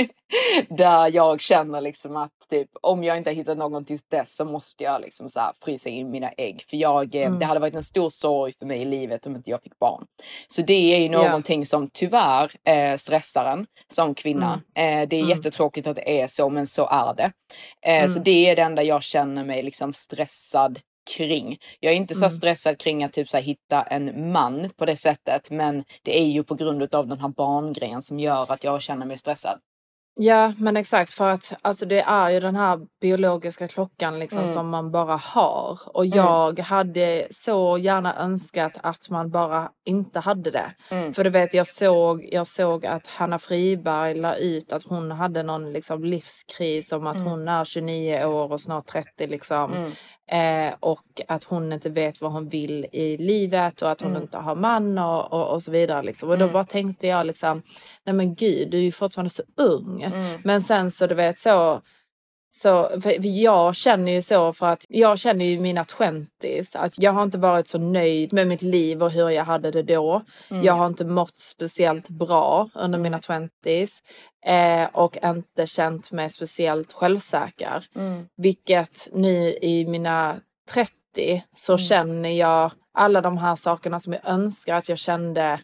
där jag känner liksom att typ, om jag inte har hittat någon tills dess så måste jag liksom så här frysa in mina ägg. För det hade varit en stor sorg för mig i livet om inte jag fick barn. Så det är ju någonting som tyvärr stressar en som kvinna. Det är jättetråkigt att det är så, men så är det. Så det är det enda jag känner mig liksom stressad kring. Jag är inte så stressad kring att typ så här hitta en man på det sättet, men det är ju på grund av den här barngrejen som gör att jag känner mig stressad. Ja, men exakt, för att alltså det är ju den här biologiska klockan liksom som man bara har. Och jag hade så gärna önskat att man bara inte hade det. För du vet, jag såg att Hanna Friberg la ut att hon hade någon liksom livskris om att hon är 29 år och snart 30 liksom. Och att hon inte vet vad hon vill i livet och att hon inte har man och så vidare liksom. Och då bara tänkte jag liksom, nej men gud, du är ju fortfarande så ung. Men sen så du vet så för jag känner ju så, för att jag känner ju mina 20s att jag har inte varit så nöjd med mitt liv och hur jag hade det då. Jag har inte mått speciellt bra under mina 20s och inte känt mig speciellt självsäker. Vilket nu i mina 30 så känner jag alla de här sakerna som jag önskar att jag kände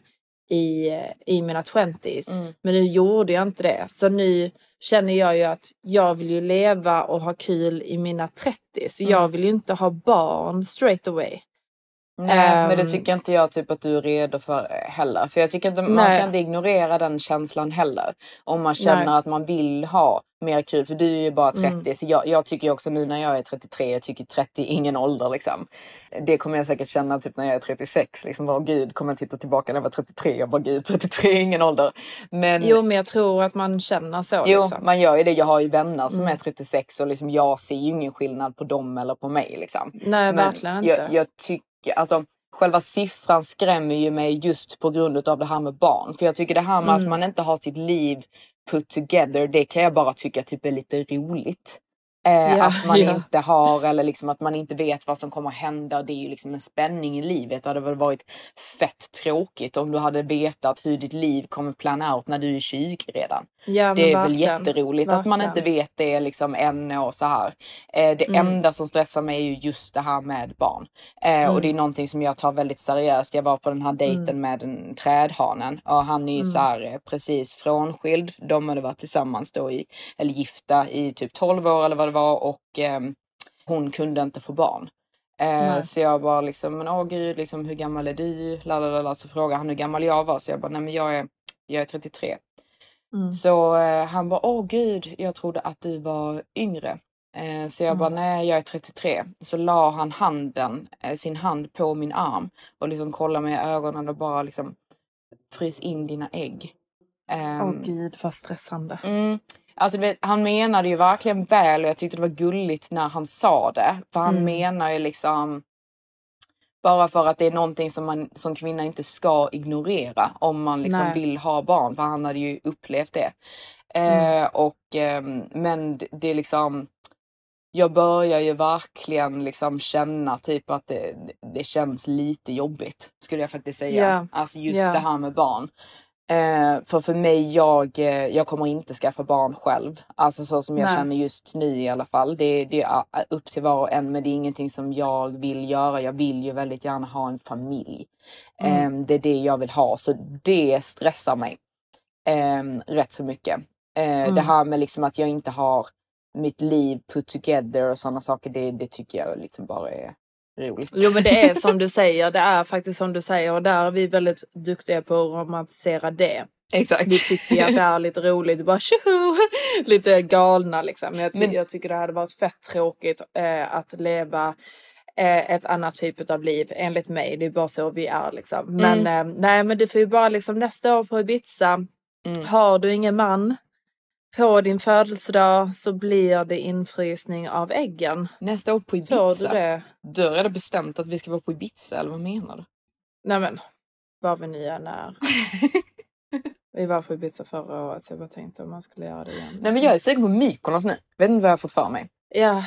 i mina 20s. Men nu gjorde jag inte det. Så nu känner jag ju att jag vill ju leva och ha kul i mina 30. Så jag vill ju inte ha barn straight away. Nej, men det tycker inte jag typ att du är redo för heller. För jag tycker inte man ska inte ignorera den känslan heller. Om man känner att man vill ha mer kul. För du är ju bara 30. Så jag tycker ju också nu när jag är 33. Jag tycker 30 är ingen ålder liksom. Det kommer jag säkert känna typ när jag är 36. Liksom bara gud, kommer jag titta tillbaka när jag var 33. Jag bara gud, 33 är ingen ålder. Men jo, men jag tror att man känner så. Jo, liksom. Man gör ju det. Jag har ju vänner som är 36. Och liksom jag ser ju ingen skillnad på dem eller på mig liksom. Nej, men verkligen inte. Jag tycker, alltså själva siffran skrämmer ju mig just på grund av det här med barn. För jag tycker det här med att man inte har sitt liv put together, det kan jag bara tycka typ är lite roligt. Att man inte har, eller liksom att man inte vet vad som kommer att hända. Det är ju liksom en spänning i livet. Det hade väl varit fett tråkigt om du hade vetat hur ditt liv kommer plana ut när du är 20 redan. Ja, det är väl jätteroligt att man inte vet det liksom än och så här. Det enda som stressar mig är ju just det här med barn. Och det är någonting som jag tar väldigt seriöst. Jag var på den här dejten med en trädhanen. Och han är ju så här precis frånskild. De hade varit tillsammans då eller gifta i typ 12 år eller vad det var. Och hon kunde inte få barn. Så jag bara liksom, men åh gud, liksom, hur gammal är du? Lalalala. Så frågade han hur gammal jag var. Så jag bara, nej men jag är 33. Så han bara, åh gud, jag trodde att du var yngre. Så jag bara, nej jag är 33. Så la han sin hand på min arm. Och liksom kollade med ögonen och bara liksom, frys in dina ägg. Åh gud, vad stressande. Alltså han menade ju verkligen väl och jag tyckte det var gulligt när han sa det. För han menar ju liksom, bara för att det är någonting som man som kvinna inte ska ignorera om man liksom vill ha barn. För han hade ju upplevt det. Men det är liksom, jag börjar ju verkligen liksom känna typ att det känns lite jobbigt. Skulle jag faktiskt säga. Alltså just det här med barn. För mig, jag kommer inte skaffa barn själv. Alltså så som jag känner just nu i alla fall. Det är upp till var och en, men det är ingenting som jag vill göra. Jag vill ju väldigt gärna ha en familj. Det är det jag vill ha. Så det stressar mig rätt så mycket. Det här med liksom att jag inte har mitt liv put together och sådana saker. Det tycker jag liksom bara är roligt. Jo, men det är som du säger. Det är faktiskt som du säger. Och där är vi väldigt duktiga på att romantisera det. Exakt. Vi tycker att det är lite roligt. Bara tjoho, lite galna liksom. Jag tycker det hade varit fett tråkigt att leva ett annat typ av liv. Enligt mig. Det är bara så vi är liksom. Men nej, men du får ju bara liksom nästa år på Ibiza. Har du ingen man på din födelsedag så blir det infrysning av äggen. Nästa år på Ibiza? Får du det? Då är det bestämt att vi ska vara på Ibiza, eller vad menar du? Nej men, vad vi nya när. Vi var på Ibiza förra året så jag bara tänkte om man skulle göra det igen. Nej men jag är sugen på Mykonos nu. Vet inte vad jag har fått för mig. Ja.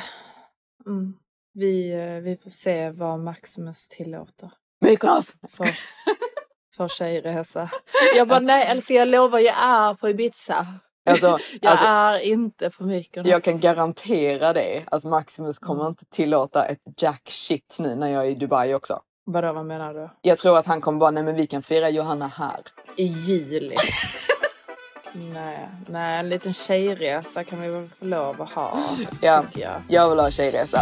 Vi får se vad Maximus tillåter. Mykonos! För tjejresa. Jag bara nej älskar jag lovar jag är på Ibiza. Alltså, jag är inte på Mykonos. Jag kan garantera det att Maximus kommer inte tillåta ett jack shit nu när jag är i Dubai också. Vad menar du? Jag tror att han kommer bara, nej men vi kan fira Johanna här. I juli. nej, en liten tjejresa kan vi väl få lov att ha. Ja, jag vill ha tjejresa.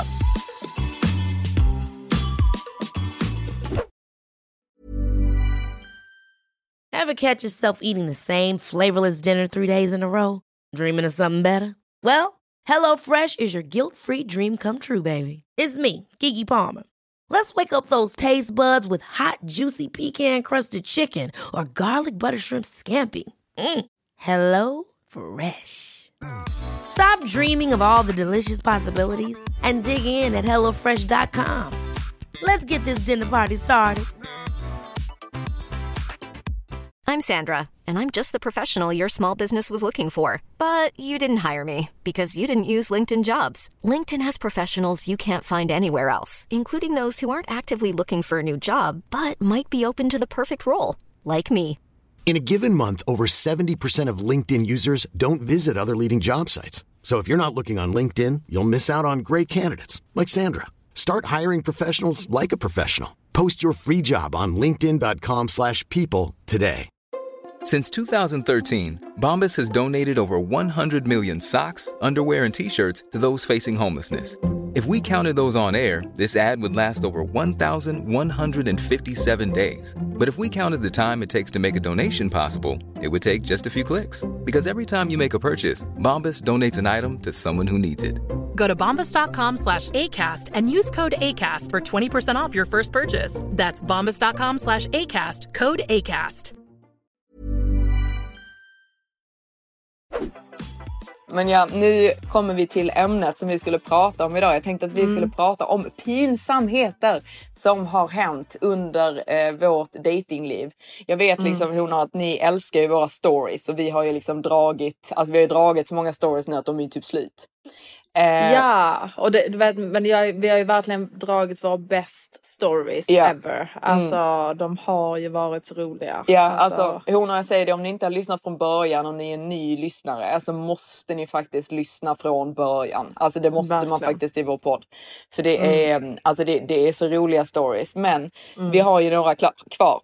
Ever catch yourself eating the same flavorless dinner 3 days in a row? Dreaming of something better? Well, HelloFresh is your guilt-free dream come true, baby. It's me, Keke Palmer. Let's wake up those taste buds with hot, juicy pecan-crusted chicken or garlic butter shrimp scampi. Hello Fresh. Stop dreaming of all the delicious possibilities and dig in at HelloFresh.com. Let's get this dinner party started. I'm Sandra, and I'm just the professional your small business was looking for. But you didn't hire me because you didn't use LinkedIn Jobs. LinkedIn has professionals you can't find anywhere else, including those who aren't actively looking for a new job, but might be open to the perfect role, like me. In a given month, over 70% of LinkedIn users don't visit other leading job sites. So if you're not looking on LinkedIn, you'll miss out on great candidates like Sandra. Start hiring professionals like a professional. Post your free job on linkedin.com/people today. Since 2013, Bombas has donated over 100 million socks, underwear, and T-shirts to those facing homelessness. If we counted those on air, this ad would last over 1,157 days. But if we counted the time it takes to make a donation possible, it would take just a few clicks. Because every time you make a purchase, Bombas donates an item to someone who needs it. Go to bombas.com/ACAST and use code ACAST for 20% off your first purchase. That's bombas.com/ACAST, code ACAST. Men ja, nu kommer vi till ämnet som vi skulle prata om idag. Jag tänkte att vi skulle prata om pinsamheter som har hänt under vårt datingliv. Jag vet liksom Hona att ni älskar ju våra stories och vi har ju liksom dragit så många stories nu att de är typ slut. Ja, och du vet, men vi har ju verkligen dragit våra best stories ever. Alltså de har ju varit så roliga. Ja, alltså Hona, jag säger det, om ni inte har lyssnat från början, om ni är en ny lyssnare, alltså måste ni faktiskt lyssna från början. Alltså det måste man faktiskt i vår podd. För det är, alltså det är så roliga stories. Men vi har ju några kvar.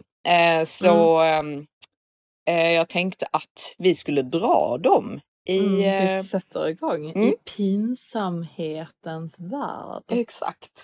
Jag tänkte att vi skulle dra dem. Vi sätter igång i pinsamhetens värld. Exakt.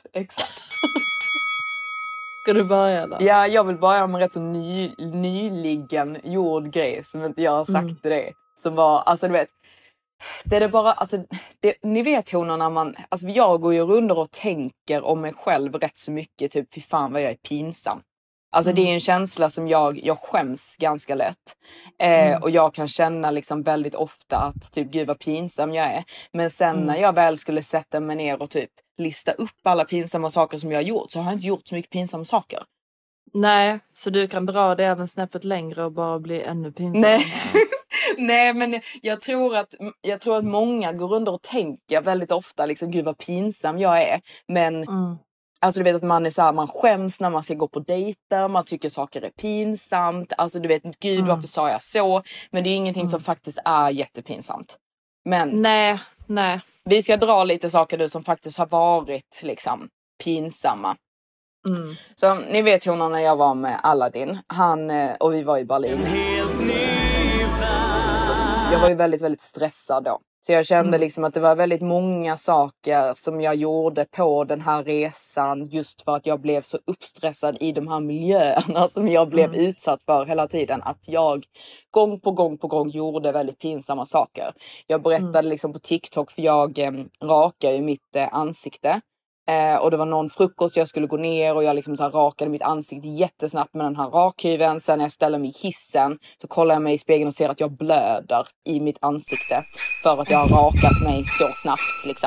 Ska du börja då? Ja, jag vill börja med rätt så nyligen gjord grej som inte jag har sagt det. Som var, alltså du vet, det är bara, alltså ni vet Hona när man, alltså jag går ju runt och tänker om mig själv rätt så mycket, typ fy fan vad jag är pinsam. Alltså det är en känsla som jag skäms ganska lätt. Och jag kan känna liksom väldigt ofta att typ gud vad pinsam jag är. Men sen när jag väl skulle sätta mig ner och typ lista upp alla pinsamma saker som jag har gjort, så har jag inte gjort så mycket pinsamma saker. Nej, så du kan dra det även snäppet längre och bara bli ännu pinsammare. Nej, men jag tror att många går runt och tänker väldigt ofta liksom gud vad pinsam jag är. Men alltså du vet att man är så här, man skäms när man ska gå på dejter, man tycker saker är pinsamt. Alltså du vet, gud varför sa jag så? Men det är ingenting som faktiskt är jättepinsamt. Men nej. Vi ska dra lite saker nu som faktiskt har varit liksom pinsamma. Så ni vet Hona, när jag var med Aladdin, och vi var i Berlin. Jag var ju väldigt, väldigt stressad då. Så jag kände liksom att det var väldigt många saker som jag gjorde på den här resan just för att jag blev så uppstressad i de här miljöerna som jag blev utsatt för hela tiden. Att jag gång på gång gjorde väldigt pinsamma saker. Jag berättade liksom på TikTok, för jag rakar ju mitt ansikte. Och det var någon frukost, jag skulle gå ner och jag liksom så här rakade mitt ansikte jättesnabbt med den här rakhyveln. Sen när jag ställer mig i hissen så kollar jag mig i spegeln och ser att jag blöder i mitt ansikte för att jag har rakat mig så snabbt liksom.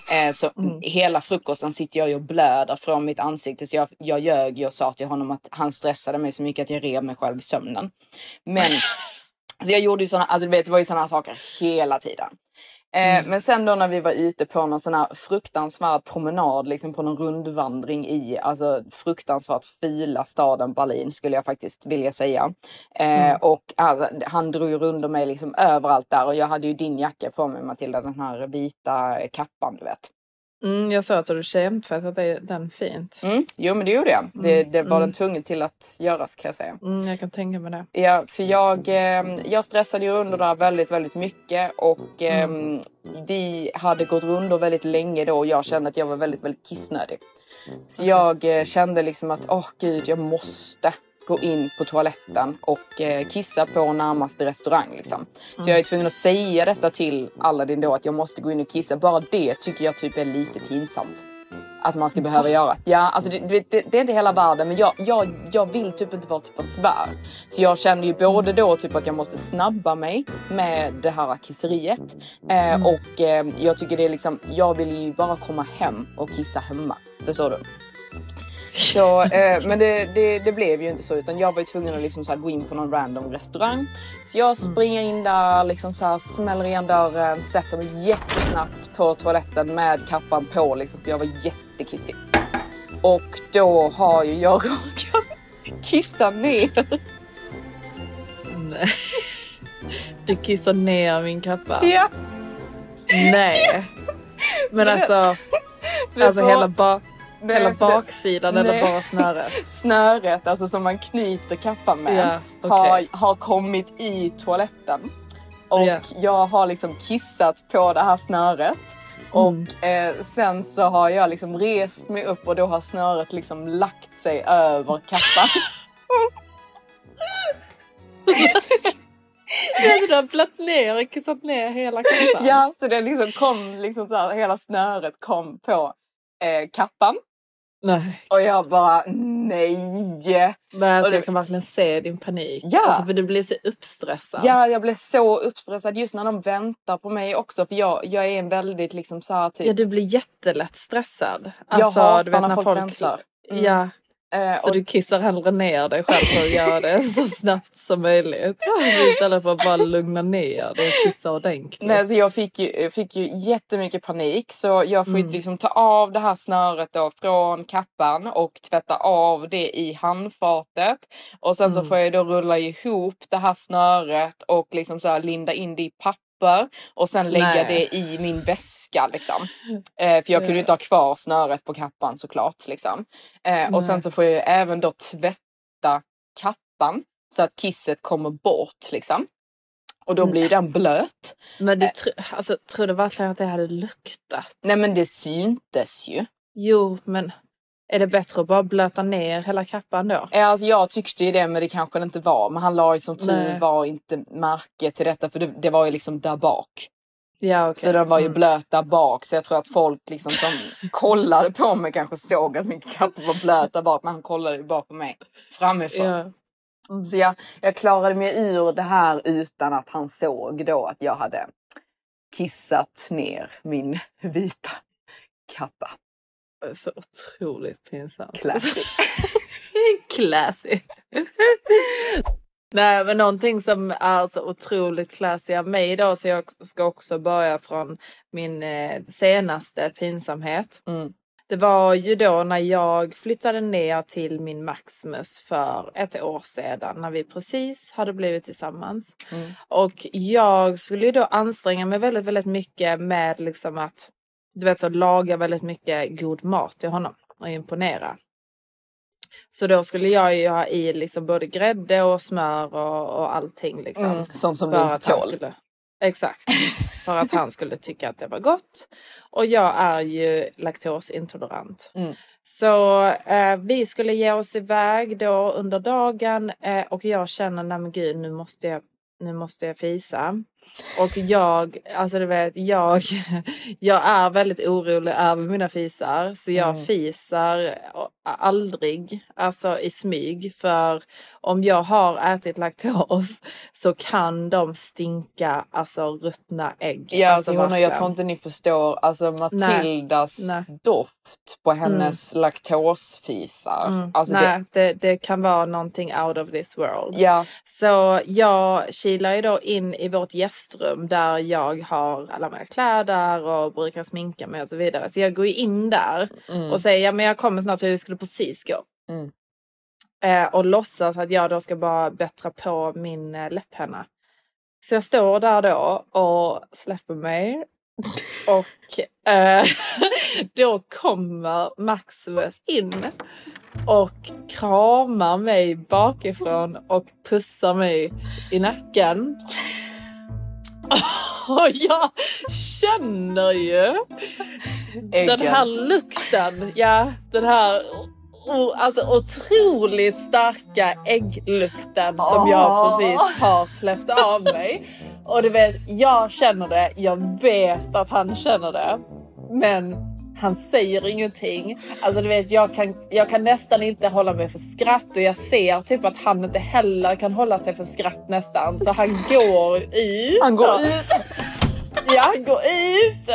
Så hela frukosten sitter jag och blöder från mitt ansikte. Så jag ljög och sa till honom att han stressade mig så mycket att jag rev mig själv i sömnen. Men så jag gjorde ju såna, alltså det var ju såna här saker hela tiden. Men sen då när vi var ute på någon sån här fruktansvärd promenad, liksom på någon rundvandring i alltså fruktansvärt fila staden Berlin, skulle jag faktiskt vilja säga. Och alltså, han drog ju runt mig liksom överallt där, och jag hade ju din jacka på mig, Matilda, den här vita kappan, du vet. Jag sa att du kemtvättade att det är den fint. Jo, men det gjorde jag. Det var den tvungen till att göras, kan jag säga. Jag kan tänka mig det. Ja, för jag stressade ju under där väldigt, väldigt mycket. Och vi hade gått runt väldigt länge då. Och jag kände att jag var väldigt, väldigt kissnödig. Så jag kände liksom att, gud, jag måste gå in på toaletten och kissa på närmaste restaurang liksom. Så jag är tvungen att säga detta till Aladdin då, att jag måste gå in och kissa. Bara det tycker jag typ är lite pinsamt att man ska behöva göra. Ja, alltså det är inte hela världen, men jag vill typ inte vara typ av svär. Så jag kände ju både då typ att jag måste snabba mig med det här kisseriet. Och jag tycker det är liksom, jag vill ju bara komma hem och kissa hemma. Förstår du? Så, men det blev ju inte så, utan jag var ju tvungen att liksom så här gå in på någon random restaurang. Så jag springer in där, liksom så här, smäller igen dörren, sätter mig jättesnabbt på toaletten med kappan på liksom, för jag var jättekissig. Och då har ju jag råkat kissa ner. Nej. Du kissar ner min kappa. Ja. Nej. Men alltså hela baksidan eller bara snöret? Snöret, alltså som man knyter kappan med, har kommit i toaletten. Och jag har liksom kissat på det här snöret. Och sen så har jag liksom rest mig upp och då har snöret liksom lagt sig över kappan. Du har blött ner och kissat ner hela kappan. Ja, så det liksom kom liksom så här, hela snöret kom på kappan. Nej. Och jag bara, nej. Men alltså, jag kan verkligen se din panik. Ja. Alltså, för du blir så uppstressad. Ja, jag blev så uppstressad just när de väntar på mig också. För jag är en väldigt liksom så här typ... Ja, du blir jättelätt stressad. Alltså, jag hatar du vet, när folk väntar. Ja. Så du kissar hellre ner dig själv för att göra det så snabbt som möjligt. Istället för att bara lugna ner dig och kissa ordentligt. Nej, så jag fick ju jättemycket panik. Så jag fick liksom ta av det här snöret då från kappan och tvätta av det i handfatet. Och sen så får jag då rulla ihop det här snöret och liksom så här linda in det i papper. Och sen lägga det i min väska liksom. För jag kunde ju inte ha kvar snöret på kappan såklart liksom. Och sen så får jag även då tvätta kappan så att kisset kommer bort liksom. Och då blir den blöt. Men du tror du verkligen att det hade luktat? Nej, men det syntes ju. Jo, men är det bättre att bara blöta ner hela kappan då? Alltså jag tyckte ju det, men det kanske det inte var. Men han la ju som tur var inte märke till detta, för det var ju liksom där bak. Ja, okay. Så den var ju blöt där bak. Så jag tror att folk liksom som kollade på mig kanske såg att min kappa var blöt där bak. Men han kollade ju bara på mig framifrån. Ja. Så jag klarade mig ur det här utan att han såg då att jag hade kissat ner min vita kappa. Så otroligt pinsamt. Classy. Classy. Nej, men någonting som är så otroligt classy av mig då, så jag ska också börja från min senaste pinsamhet. Det var ju då när jag flyttade ner till min Maximus för 1 år sedan, när vi precis hade blivit tillsammans. Och jag skulle ju då anstränga mig väldigt, väldigt mycket med liksom att, du vet, så laga väldigt mycket god mat till honom och imponera. Så då skulle jag ju ha i liksom både grädde och smör och allting liksom. Sånt som du inte tål. Exakt. För att han skulle tycka att det var gott. Och jag är ju laktosintolerant. Så vi skulle ge oss iväg då under dagen. Och jag känner, nej men gud, nu måste jag fisa. Och jag är väldigt orolig över mina fisar. Så jag fisar aldrig, alltså i smyg. För om jag har ätit laktos så kan de stinka, alltså ruttna ägg. Ja, alltså, jag tror inte ni förstår. Alltså Matildas doft på hennes laktosfisar. Alltså, det kan vara någonting out of this world. Ja. Så jag kilar ju då in i vårt gästrum där jag har alla mina kläder och brukar sminka mig och så vidare. Så jag går ju in där och säger, men jag kommer snart för vi skulle precis gå. Och låtsas att jag då ska bara bättra på min läpphenna. Så jag står där då och släpper mig. Och då kommer Maximus in och kramar mig bakifrån och pussar mig i nacken. Och jag känner ju den här lukten. Ja, den här alltså otroligt starka ägglukten som jag precis har släppt av mig. Och du vet, jag känner det. Jag vet att han känner det. Men han säger ingenting. Alltså du vet, jag kan nästan inte hålla mig för skratt. Och jag ser typ att han inte heller kan hålla sig för skratt nästan. Så han går ut. Han går ut. Ja, han går ut.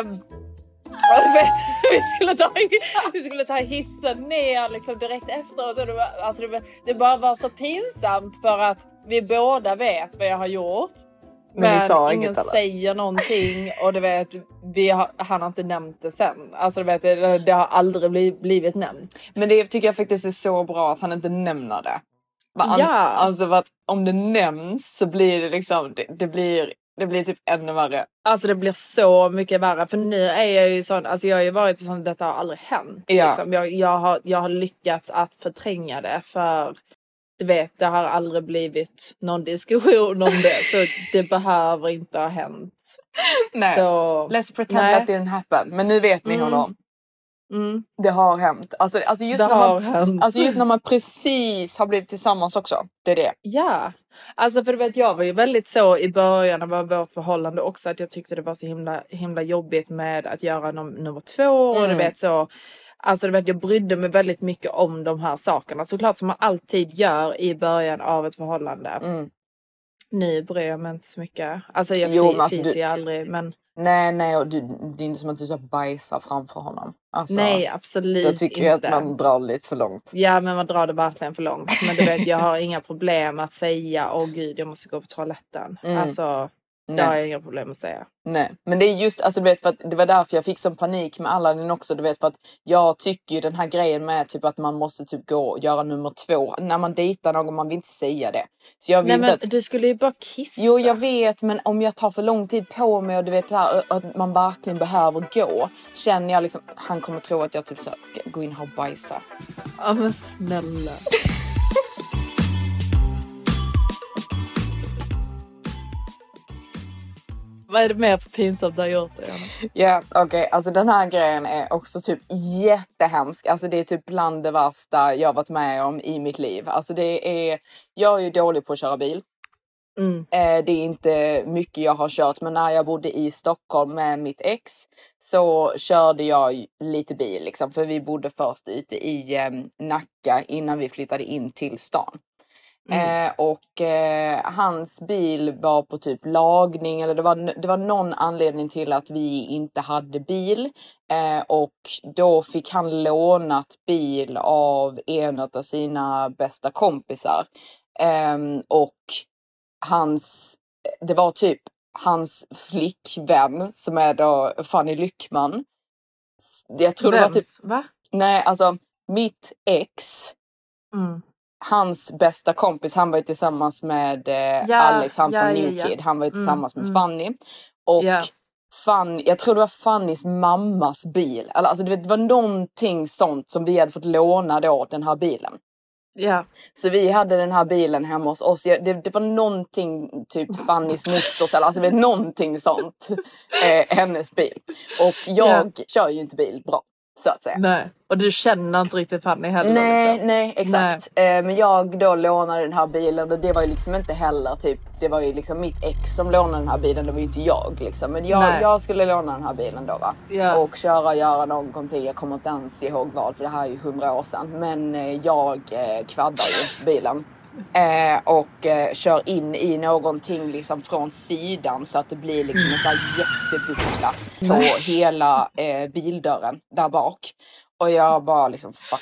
Vi skulle ta hissen ner liksom direkt efteråt. Det bara var så pinsamt för att vi båda vet vad jag har gjort. Men ingen säger någonting. Och du vet, han har inte nämnt det sen. Alltså du vet, det har aldrig blivit nämnt. Men det tycker jag faktiskt är så bra att han inte nämner det. Alltså för att om det nämns så blir det liksom, det blir typ ännu värre. Alltså det blir så mycket värre. För nu är jag ju sån, alltså jag har ju varit sån, detta har aldrig hänt. Ja. Liksom. Jag har lyckats att förtränga det. För du vet, det har aldrig blivit någon diskussion om det. Så det behöver inte ha hänt. Nej, så, let's pretend that didn't happen. Men nu vet ni honom. Det har hänt. Alltså just när man precis har blivit tillsammans också. Det är det. Ja. Alltså för du vet, jag var ju väldigt så i början av vårt förhållande också. Att jag tyckte det var så himla jobbigt med att göra nummer 2. Och du vet så. Alltså du vet, jag brydde mig väldigt mycket om de här sakerna. Såklart som man alltid gör i början av ett förhållande. Nu bryr jag mig inte så mycket. Alltså jag fiser aldrig. Men... Nej, och det är inte som att du så bajsar framför honom. Alltså, nej, absolut jag tycker inte. Att man drar lite för långt. Ja, men man drar det verkligen för långt. Men du vet, jag har inga problem att säga, åh gud, jag måste gå på toaletten. Alltså, det har jag inga problem att säga. Nej, men det är just, alltså du vet, för att det var därför jag fick sån panik med Aladdin också, du vet, för att jag tycker ju den här grejen med typ att man måste typ gå och göra nummer 2 när man dejtar någon, man vill inte säga det. Så jag vill men du skulle ju bara kissa. Jo, jag vet, men om jag tar för lång tid på mig och du vet här, att man verkligen behöver gå, känner jag liksom, han kommer tro att jag typ så går in här och bajsar. Ja, men snälla. Vad är det mer för pinsamt du har gjort det? Ja, okej. Alltså den här grejen är också typ jättehemsk. Alltså det är typ bland det värsta jag varit med om i mitt liv. Alltså jag är ju dålig på att köra bil. Det är inte mycket jag har kört, men när jag bodde i Stockholm med mitt ex så körde jag lite bil liksom. För vi bodde först ute i Nacka innan vi flyttade in till stan. Hans bil var på typ lagning, eller det var någon anledning till att vi inte hade bil, och då fick han lånat bil av en av sina bästa kompisar, och det var typ hans flickvän som är då Fanny Lyckman. Jag tror det var typ, va? Nej, alltså mitt ex, hans bästa kompis, han var ju tillsammans med Alex, han från New Kid. Han var ju tillsammans med Fanny. Och Fanny, jag tror det var Fannys mammas bil. Alltså det var någonting sånt som vi hade fått låna då, den här bilen. Ja. Så vi hade den här bilen hemma hos oss. Det var någonting typ Fannys mosters, alltså det var någonting sånt. Hennes bil. Och jag kör ju inte bil bra. så att säga. Nej. Och du känner inte riktigt Fanny heller? liksom. Nej, exakt. Men jag då lånade den här bilen och det var ju liksom inte heller typ, det var ju liksom mitt ex som lånade den här bilen, det var ju inte jag liksom. Men jag skulle låna den här bilen då va? Ja. Och köra och göra någonting, jag kommer inte ens ihåg vad, för det här är ju 100 år sedan. Men jag kvaddar ju bilen. Och kör in i någonting liksom från sidan så att det blir liksom en sån här jättebuckla på hela bildörren där bak. Och jag bara liksom fuck.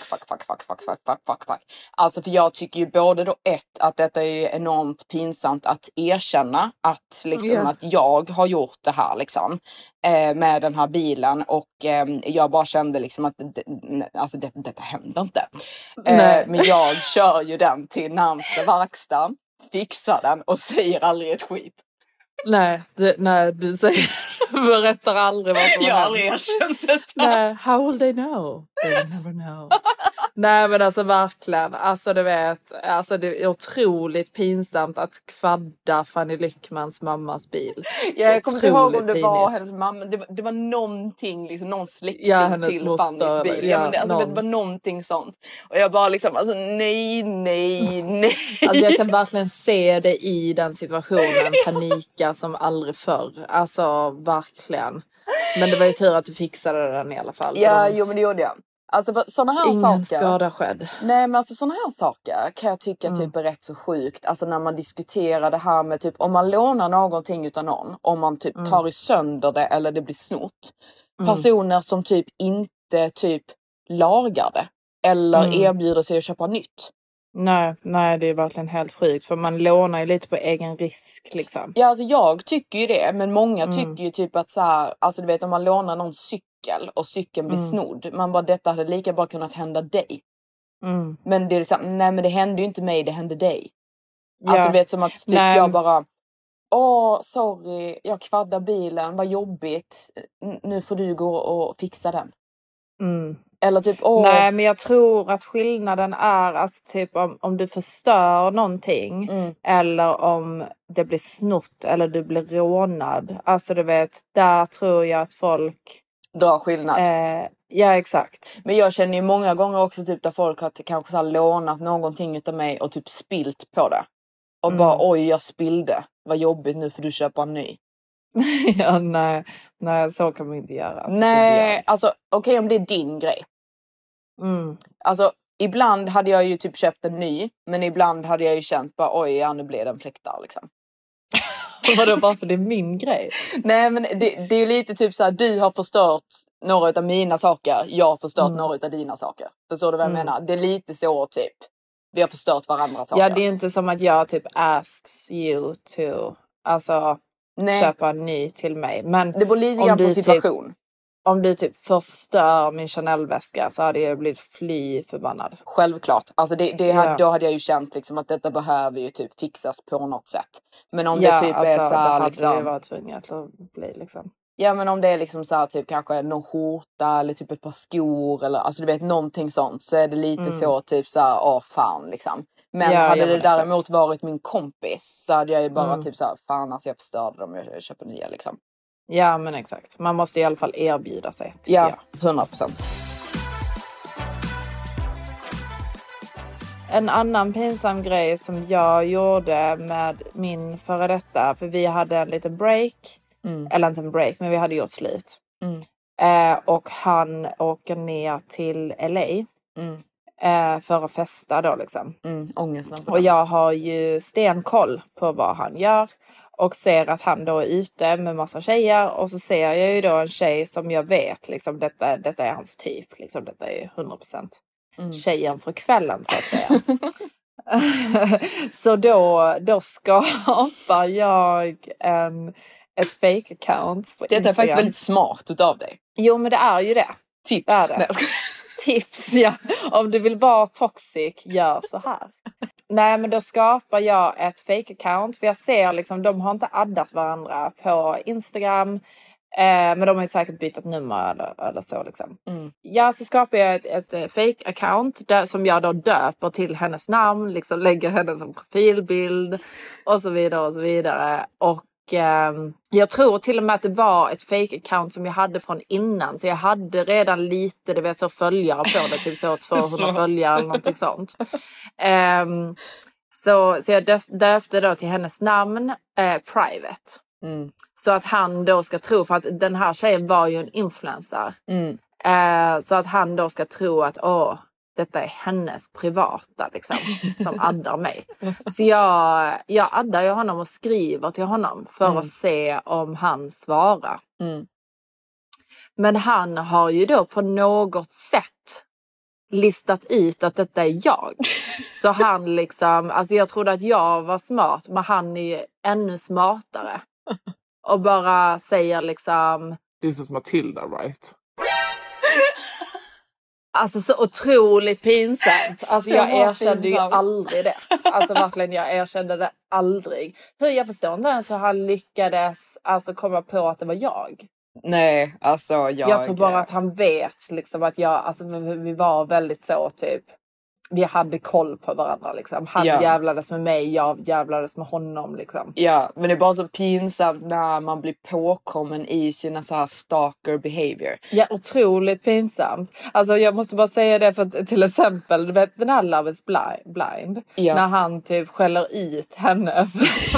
Alltså för jag tycker ju både då att detta är enormt pinsamt att erkänna att liksom att jag har gjort det här liksom med den här bilen och jag bara kände liksom att alltså detta händer inte. Men jag kör ju den till närmsta verkstad, fixar den och säger aldrig ett skit. Nej, du säger, berättar aldrig vad som jag har aldrig erkänt detta. Nej, how will they know? They will never know. Nej men alltså verkligen, alltså du vet, alltså det är otroligt pinsamt att kvadda Fanny Lyckmans mammas bil. Jag kommer inte ihåg om det var hennes mamma, det var någonting liksom, någon släkting till Fannys bil. Det var någonting sånt. Och jag bara liksom, alltså nej. Alltså jag kan verkligen se det i den situationen, panika som aldrig förr. Alltså verkligen. Men det var ju tur att du fixade den i alla fall. Ja, men det gjorde jag. Alltså för såna här ingen saker. Skada skedd. Nej men alltså såna här saker kan jag tycka typ är rätt så sjukt. Alltså när man diskuterar det här med typ om man lånar någonting utan någon. Om man typ tar i sönder det eller det blir snott. Personer som typ inte typ lagar det. Eller erbjuder sig att köpa nytt. Nej, det är verkligen helt sjukt. För man lånar ju lite på egen risk liksom. Ja alltså jag tycker ju det. Men många tycker ju typ att så här, alltså du vet om man lånar någon cykel och cykeln blir snodd. Man bara, detta hade lika bra kunnat hända dig. Men det är liksom, nej men det hände ju inte mig, det hände dig. Ja. Alltså du vet som att typ jag bara, sorry, jag kvaddar bilen, vad jobbigt. Nu får du gå och fixa den. Eller typ, nej men jag tror att skillnaden är alltså typ om du förstör någonting eller om det blir snott eller du blir rånad. Alltså du vet, där tror jag att folk drar skillnad. Ja exakt. Men jag känner ju många gånger också typ där folk har kanske så här lånat någonting utav mig och typ spilt på det. Och bara oj jag spillde, vad jobbigt, nu får du köpa en ny. Ja nej så kan man inte göra. Nej alltså okej, om det är din grej. Alltså ibland hade jag ju typ köpt en ny. Men ibland hade jag ju känt bara oj ja nu blev den fläktar liksom. Vadå, bara för det är min grej? Nej men det är ju lite typ så här, du har förstört några av mina saker. Jag har förstört några av dina saker. Förstår du vad jag menar? Det är lite så typ. Vi har förstört varandra saker. Ja det är inte som att jag typ asks you to alltså köpa en ny till mig. Men det beror lite grann på situation. Typ, om du typ förstör min Chanel-väska så hade jag blivit fly förbannad. Självklart. Alltså då hade jag ju känt liksom att detta behöver ju typ fixas på något sätt. Men om det typ alltså, är så här liksom. Ja, det var tvunget att bli liksom. Ja, men om det är liksom så här typ kanske någon skjorta eller typ ett par skor eller alltså du vet någonting sånt så är det lite så typ så här fan liksom. Men hade det däremot varit min kompis så hade jag ju bara typ så här fan alltså jag förstörde dem, jag köper nya liksom. Ja men exakt. Man måste i alla fall erbjuda sig. Ja, 100%. En annan pinsam grej som jag gjorde med min före detta. För vi hade en liten break. Eller inte en break men vi hade gjort slut. Och han åker ner till LA. För att festa då liksom. Ångesten. Och jag har ju stenkoll på vad han gör. Och ser att han då är ute med massa tjejer. Och så ser jag ju då en tjej som jag vet liksom detta är hans typ. Liksom detta är 100% tjejen för kvällen så att säga. Så då skapar jag ett fake account på Instagram. Detta är faktiskt väldigt smart utav dig. Jo men det är ju det. Tips. Det är det. Tips, ja. Om du vill vara toxic, gör så här. Nej, men då skapar jag ett fake account. För jag ser liksom, de har inte addat varandra på Instagram. Men de har ju säkert bytt nummer eller så liksom. Ja, så skapar jag ett fake account som jag då döper till hennes namn. Liksom lägger henne som profilbild. Och så vidare och så vidare. Och jag tror till och med att det var ett fake-account som jag hade från innan. Så jag hade redan lite, det var så följare på det. Typ så 200 följare eller någonting sånt. Så jag döpte då till hennes namn Private. Så att han då ska tro, för att den här tjejen var ju en influencer. Så att han då ska tro att detta är hennes privata liksom, som addar mig. Så jag addar ju honom och skriver till honom för att se om han svarar. Men han har ju då på något sätt listat ut att detta är jag. Så han liksom, alltså jag trodde att jag var smart, men han är ju ännu smartare. Och bara säger liksom... This is Matilda, right? Alltså så otroligt pinsamt. Alltså jag erkände ju aldrig det. Alltså verkligen, jag erkände det aldrig. Jag förstår inte ens hur han lyckades komma på att det var jag. Nej, alltså jag tror bara att han vet liksom att vi var väldigt så typ. Vi hade koll på varandra liksom. Han jävlades med mig, jag jävlades med honom liksom. Ja, men det är bara så pinsamt när man blir påkommen i sina så här stalker behavior. Ja, otroligt pinsamt. Alltså jag måste bara säga det, för till exempel, du vet den här Love is blind. När han typ skäller ut henne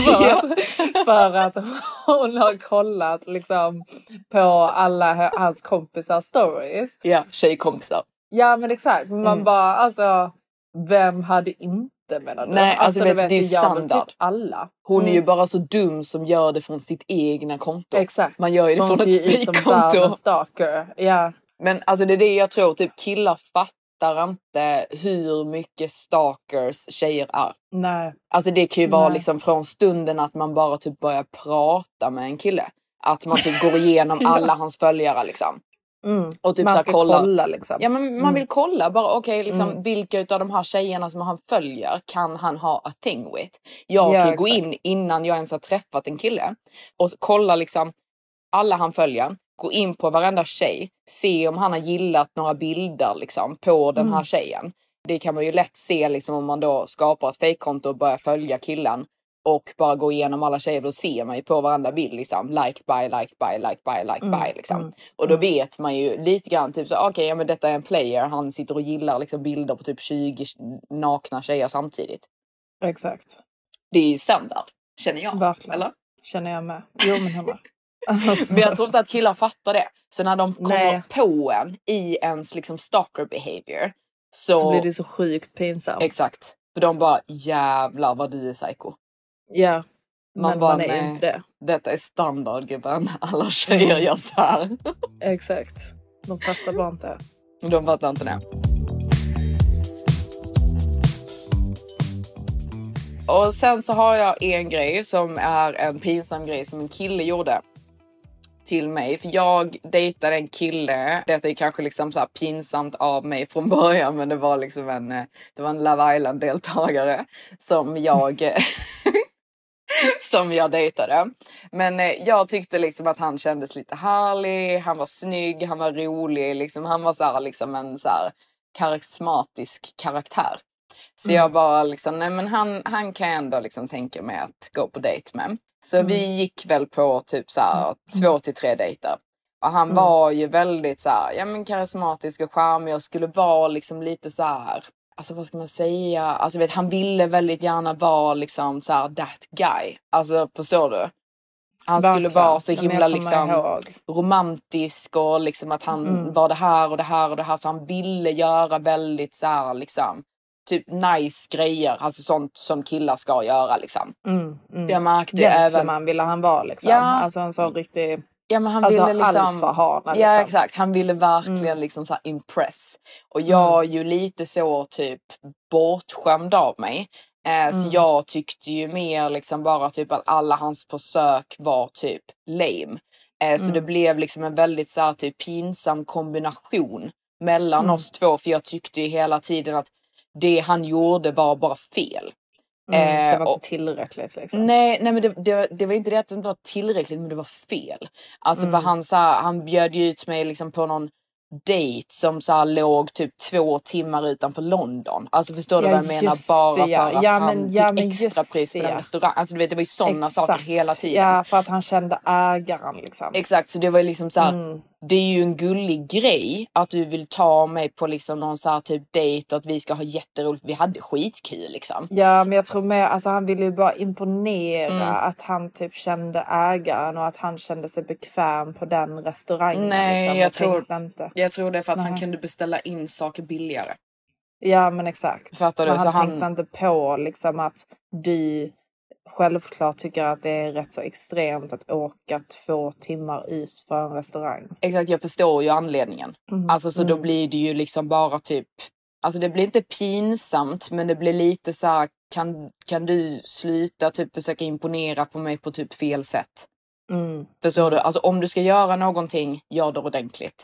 för att hon har kollat liksom på alla hans kompisar stories. Ja, tjejkompisar. Ja, men exakt. Man bara, vem hade inte med det? Nej, alltså det är standard. Typ alla. Hon är ju bara så dum som gör det från sitt egna konto. Exakt. Man gör ju det från ett fejkkonto. Stalker. Ja. Men alltså det är det jag tror, typ killar fattar inte hur mycket stalkers tjejer är. Nej. Alltså det kan ju vara liksom från stunden att man bara typ börjar prata med en kille. Att man typ går igenom alla hans följare liksom. Och typ man så ska kolla liksom. Ja, men man vill kolla bara liksom, vilka utav de här tjejerna som han följer kan han ha a thing with. Jag kan gå in innan jag ens har träffat en kille och kolla liksom alla han följer, gå in på varenda tjej, se om han har gillat några bilder liksom på den här tjejen. Det kan man ju lätt se liksom, om man då skapar ett fejkkonto och börjar följa killen och bara gå igenom alla tjejer, då ser man ju på varandra bild liksom, liked by liksom. Och då vet man ju lite grann typ så okej, men detta är en player, han sitter och gillar liksom bilder på typ 20 nakna tjejer samtidigt. Exakt. Det är ju standard, känner jag. Verkligen. Eller? Känner jag med. Jo, men hemma. Men jag tror inte att killar fattar det. Så när de kommer på en i ens liksom stalker behavior så blir det så sjukt pinsamt. Exakt. För de bara, jävlar vad du är psycho. Ja, man är inte det. Detta är standardgubben. Alla tjejer gör så här. Exakt. De fattar bara inte. De fattar inte det. Och sen så har jag en grej som är en pinsam grej som en kille gjorde till mig. För jag dejtade en kille. Detta är kanske liksom så här pinsamt av mig från början, men det var liksom en Love Island-deltagare som jag dejtade. Men jag tyckte liksom att han kändes lite härlig, han var snygg, han var rolig, liksom, han var så här, liksom en så här karismatisk karaktär. Så jag bara liksom, nej men han kan ändå liksom tänka mig att gå på dejt med. Så vi gick väl på typ så här 2 till 3 dejter. Och han var ju väldigt så här, ja men karismatisk och charmig och skulle vara liksom lite så här, alltså vad ska man säga? Alltså vet, han ville väldigt gärna vara liksom så här that guy. Alltså förstår du? Han skulle vara så himla liksom romantisk och liksom att han var det här och det här och det här. Så han ville göra väldigt så här liksom typ nice grejer, alltså sånt som killar ska göra liksom. Jag märkte ju även man ville han vara liksom. Alltså en sån riktig, ja, men han ville liksom alfahana liksom. Ja, exakt. Han ville verkligen liksom så här impress. Och jag är ju lite så typ bortskämd av mig. Så jag tyckte ju mer liksom bara typ att alla hans försök var typ lame. Så det blev liksom en väldigt så här typ pinsam kombination mellan oss två. För jag tyckte ju hela tiden att det han gjorde var bara fel. Det var inte tillräckligt liksom. Nej men det var inte det att det var tillräckligt, men det var fel. Alltså för han bjöd ju ut mig liksom på någon dejt som så här låg typ 2 timmar utanför London. Alltså förstår du vad jag menar? Bara för att han fick extra pris på den restaurang. Alltså du vet, det var ju sådana saker hela tiden. Ja, för att han kände ägaren liksom. Exakt, så det var ju liksom så här, det är ju en gullig grej att du vill ta mig på liksom någon så här typ dejt och att vi ska ha jätteroligt. Vi hade skitkul liksom. Ja, men jag tror mer, alltså han ville ju bara imponera att han typ kände ägaren och att han kände sig bekväm på den restaurangen. Nej, liksom. jag tror det är för att han kunde beställa in saker billigare. Ja, men exakt. Fattar du? Men så han tänkte inte på liksom att du självklart tycker att det är rätt så extremt att åka 2 timmar ut för en restaurang. Exakt, jag förstår ju anledningen. Alltså så då blir det ju liksom bara typ, alltså det blir inte pinsamt, men det blir lite så här, kan du sluta typ försöka imponera på mig på typ fel sätt? Förstår du? Alltså om du ska göra någonting, gör det ordentligt.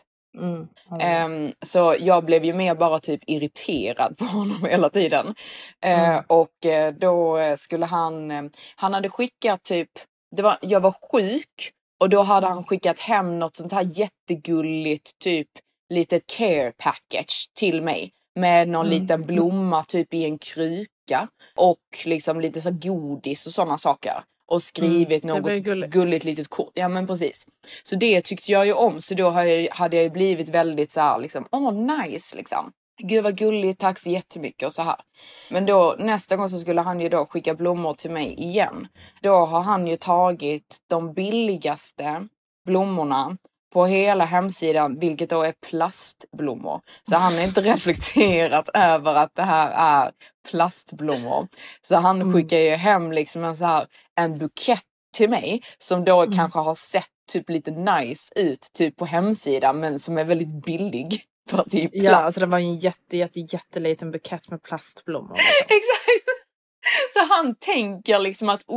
Så jag blev ju mer bara typ irriterad på honom hela tiden. Och då skulle han hade skickat typ, jag var sjuk och då hade han skickat hem något sånt här jättegulligt typ litet care package till mig med någon liten blomma typ i en kruka och liksom lite så godis och sådana saker. Och skrivit något gulligt litet kort. Ja, men precis. Så det tyckte jag ju om. Så då hade jag ju blivit väldigt så här liksom, nice liksom. Gud vad gulligt, tack så jättemycket och så här. Men då nästa gång så skulle han ju då skicka blommor till mig igen. Då har han ju tagit de billigaste blommorna på hela hemsidan, vilket då är plastblommor. Så han har inte reflekterat över att det här är plastblommor. Så han skickar ju hem liksom en bukett till mig som då kanske har sett typ lite nice ut typ på hemsidan, men som är väldigt billig för att det är plast. Ja, alltså det var ju en jätteliten bukett med plastblommor. Exakt. Så han tänker liksom att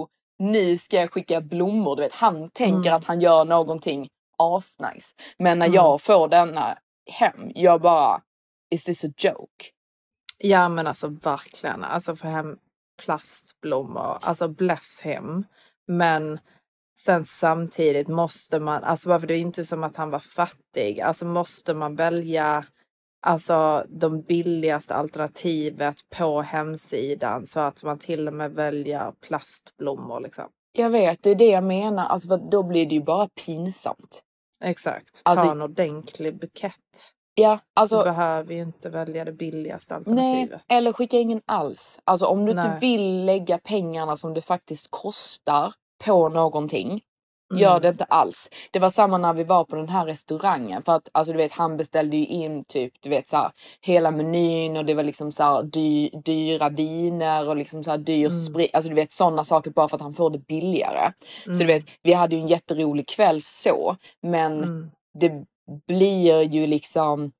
nu ska jag skicka blommor, du vet. Han tänker att han gör någonting asnice. Men när jag får denna hem, jag bara, is this a joke? Ja, men alltså verkligen. Alltså för hem plastblommor, alltså bless him. Men sen samtidigt måste man, alltså varför det är inte som att han var fattig, alltså måste man välja alltså de billigaste alternativet på hemsidan så att man till och med väljer plastblommor liksom. Jag vet, det är det jag menar. Alltså då blir det ju bara pinsamt. Exakt, alltså, ta en ordentlig bukett. Ja, alltså, du behöver ju inte välja det billigaste alternativet. Nej, eller skicka ingen alls. Alltså om du inte vill lägga pengarna som det faktiskt kostar på någonting, gör det inte alls. Det var samma när vi var på den här restaurangen. För att alltså, du vet, han beställde ju in typ, du vet, så här, hela menyn. Och det var liksom så här, dyra viner och liksom så här, dyr sprit. Alltså du vet, sådana saker bara för att han får det billigare. Så du vet, vi hade ju en jätterolig kväll så. Men det blir ju liksom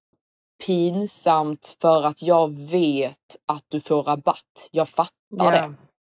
pinsamt för att jag vet att du får rabatt. Jag fattar det.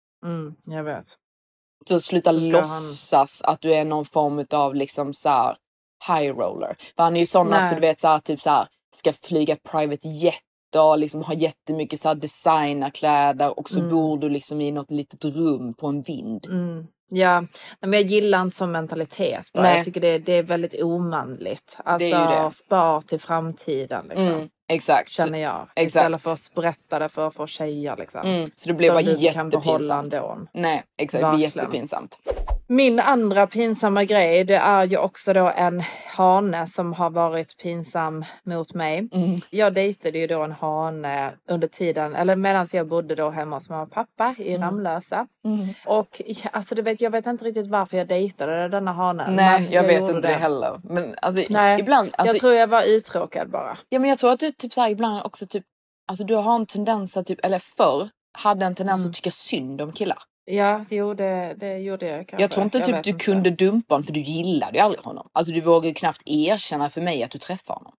Jag vet. Så sluta låtsas att du är någon form av liksom så här high roller. För han är ju sån också, du vet, så här, typ så här, ska flyga private jet och liksom ha jättemycket så här designerkläder och så bor du liksom i något litet rum på en vind. Ja, men jag gillar inte sån mentalitet. Jag tycker det är väldigt omanligt. Alltså det är ju det. Spara till framtiden liksom. Exakt. Känner jag. Exakt. Istället för att sprätta det för att få tjejer liksom. Så det blev bara jättepinsamt. Nej, exakt. Det blir jättepinsamt. Min andra pinsamma grej, det är ju också då en hane som har varit pinsam mot mig. Jag dejtade ju då en hane under tiden, eller medan jag bodde då hemma hos mamma och pappa i Ramlösa. Och alltså jag vet inte riktigt varför jag dejtade denna hane. Nej, jag vet inte det heller. Men alltså, ibland... Alltså, jag tror jag var uttråkad bara. Ja, men jag tror att du typ så här, ibland också typ... Alltså du har en tendens att typ, eller förr hade en tendens att tycka synd om killar. Ja, det gjorde jag kanske. Jag tror inte typ du kunde dumpa honom, för du gillade ju aldrig honom. Alltså du vågar ju knappt erkänna för mig att du träffar honom.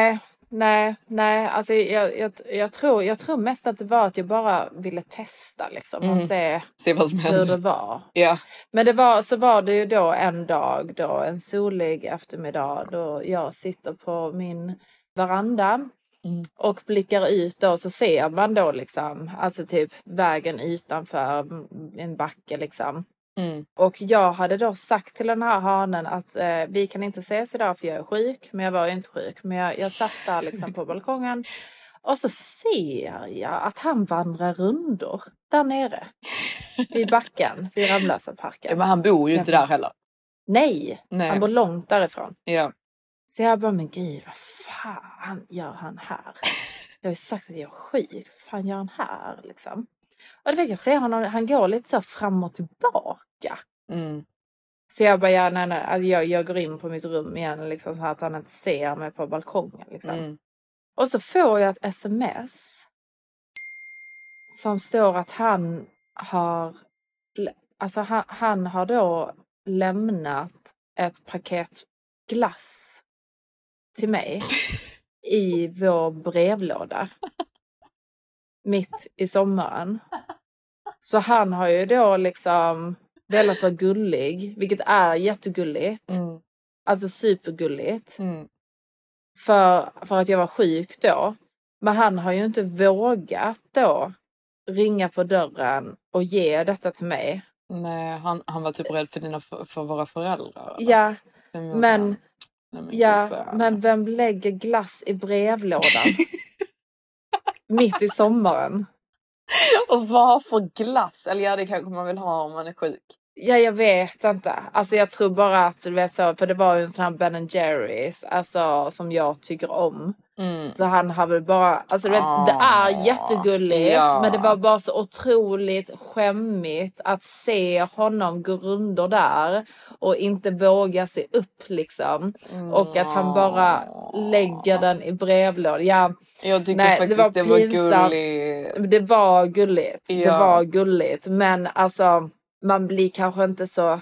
Nej. Alltså jag tror mest att det var att jag bara ville testa liksom och se vad som hände. hur det var. Ja. Men så var det ju då en dag då, en solig eftermiddag då jag sitter på min veranda. Och blickar ut då, så ser man då liksom, alltså typ vägen utanför en backe liksom. Och jag hade då sagt till den här hanen att vi kan inte ses idag för jag är sjuk. Men jag var ju inte sjuk. Men jag satt där liksom på balkongen. Och så ser jag att han vandrar rundor där nere. Vid backen, vid Ramlösa-parken. Ja, men han bor ju inte där heller. Nej, han bor långt därifrån. Ja. Så jag bara, men gud, vad fan gör han här? Jag har ju sagt att jag är sjuk. Vad fan gör han här liksom? Och det fick jag se honom, han går lite så fram och tillbaka. Så jag bara, nej, jag går in på mitt rum igen liksom, så att han inte ser mig på balkongen liksom. Och så får jag ett sms som står att han har då lämnat ett paket glass till mig i vår brevlåda mitt i sommaren. Så han har ju då liksom velat vara gullig, vilket är jättegulligt. Alltså supergulligt. För att jag var sjuk då. Men han har ju inte vågat då ringa på dörren och ge detta till mig. Nej, han var typ rädd för våra föräldrar. Eller? Ja, men vem lägger glass i brevlådan? Mitt i sommaren. Och vad för glass? Eller ja, det kanske man vill ha om man är sjuk. Ja, jag vet inte. Alltså jag tror bara att du vet så, för det var ju en sån här Ben & Jerry's alltså som jag tycker om. Så han har väl bara, alltså du vet, det är jättegulligt, men det var bara så otroligt skämmigt att se honom gå rundor där och inte våga se upp liksom. Och att han bara lägger den i brevlådan. Ja, jag tyckte faktiskt det var gulligt. Det var gulligt. Ja. Det var gulligt, men alltså man blir kanske inte så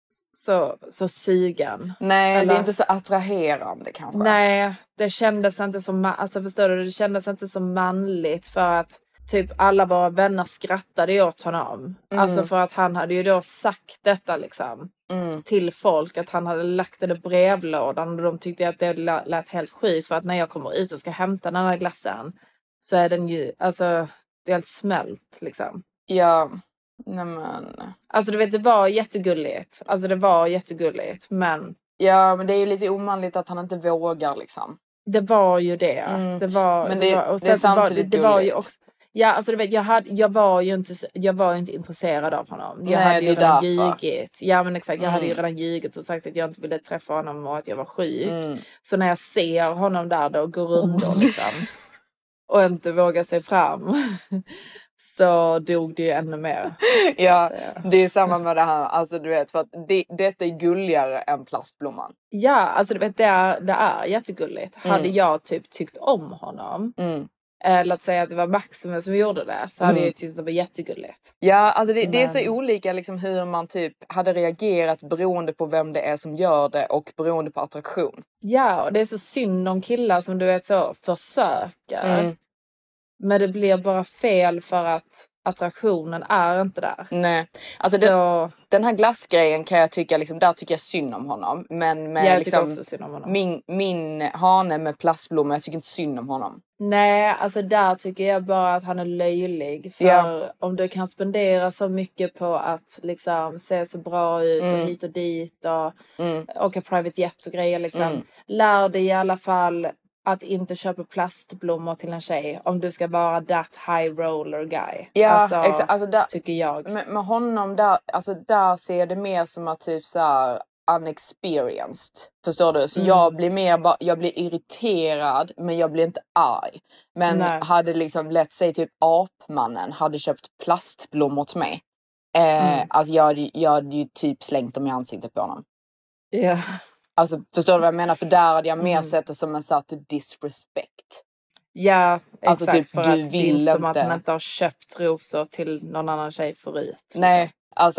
sugen. Nej, eller? Det är inte så attraherande kanske. Nej, det kändes inte som, alltså förstår du, det kändes inte så manligt för att typ alla våra vänner skrattade åt honom. Alltså för att han hade ju då sagt detta liksom till folk, att han hade lagt den i brevlådan och de tyckte att det lät helt sjukt, för att när jag kommer ut och ska hämta den här glassen så är den ju, alltså det är helt smält liksom. Ja. Nej, men... Alltså du vet, det var jättegulligt. Alltså det var jättegulligt, men... Ja, men det är ju lite omanligt att han inte vågar liksom. Det var ju det. Det var... Men det är samtidigt det var ju också... Ja, alltså du vet, jag var ju inte intresserad av honom. Jag hade ju redan ljugit. Ja, men exakt. Jag hade ju redan ljugit och sagt att jag inte ville träffa honom och att jag var sjuk. Så när jag ser honom där då gå runt liksom, och inte våga sig fram... så dog det ju ännu mer. Ja, det är samma med det här. Alltså du vet, för att detta är gulligare än plastblomman. Ja, alltså du vet, det är jättegulligt. Hade jag typ tyckt om honom, låt säga att det var Maximus som gjorde det, så hade jag tyckt att det var jättegulligt. Ja, alltså det är så olika liksom hur man typ hade reagerat beroende på vem det är som gör det och beroende på attraktion. Ja, och det är så synd om killar som du vet så försöker. Men det blir bara fel för att attraktionen är inte där. Nej, alltså den här glassgrejen kan jag tycka liksom, där tycker jag synd om honom. Men med jag liksom också synd om honom. Min hane med plastblommor, jag tycker inte synd om honom. Nej, alltså där tycker jag bara att han är löjlig. För om du kan spendera så mycket på att liksom se så bra ut och hit och dit och åka private jet och grejer liksom. Lär dig i alla fall att inte köpa plastblommor till en tjej om du ska vara that high roller guy. Ja, alltså, exakt. Alltså där, tycker jag. Med honom där, alltså där ser jag det mer som att typ så här unexperienced. Förstår du? Så jag blir irriterad, men jag blir inte arg. Men hade liksom, lätt sig typ apmannen hade köpt plastblommor till mig. Alltså jag hade ju typ slängt dem i ansiktet på honom. Ja. Yeah. Alltså förstår du vad jag menar? För där hade jag mer sett det som en satt disrespect. Ja, exakt. Alltså typ, för du att vill det är som inte. Att han inte har köpt rosor till någon annan tjej förut. Liksom. Nej, alltså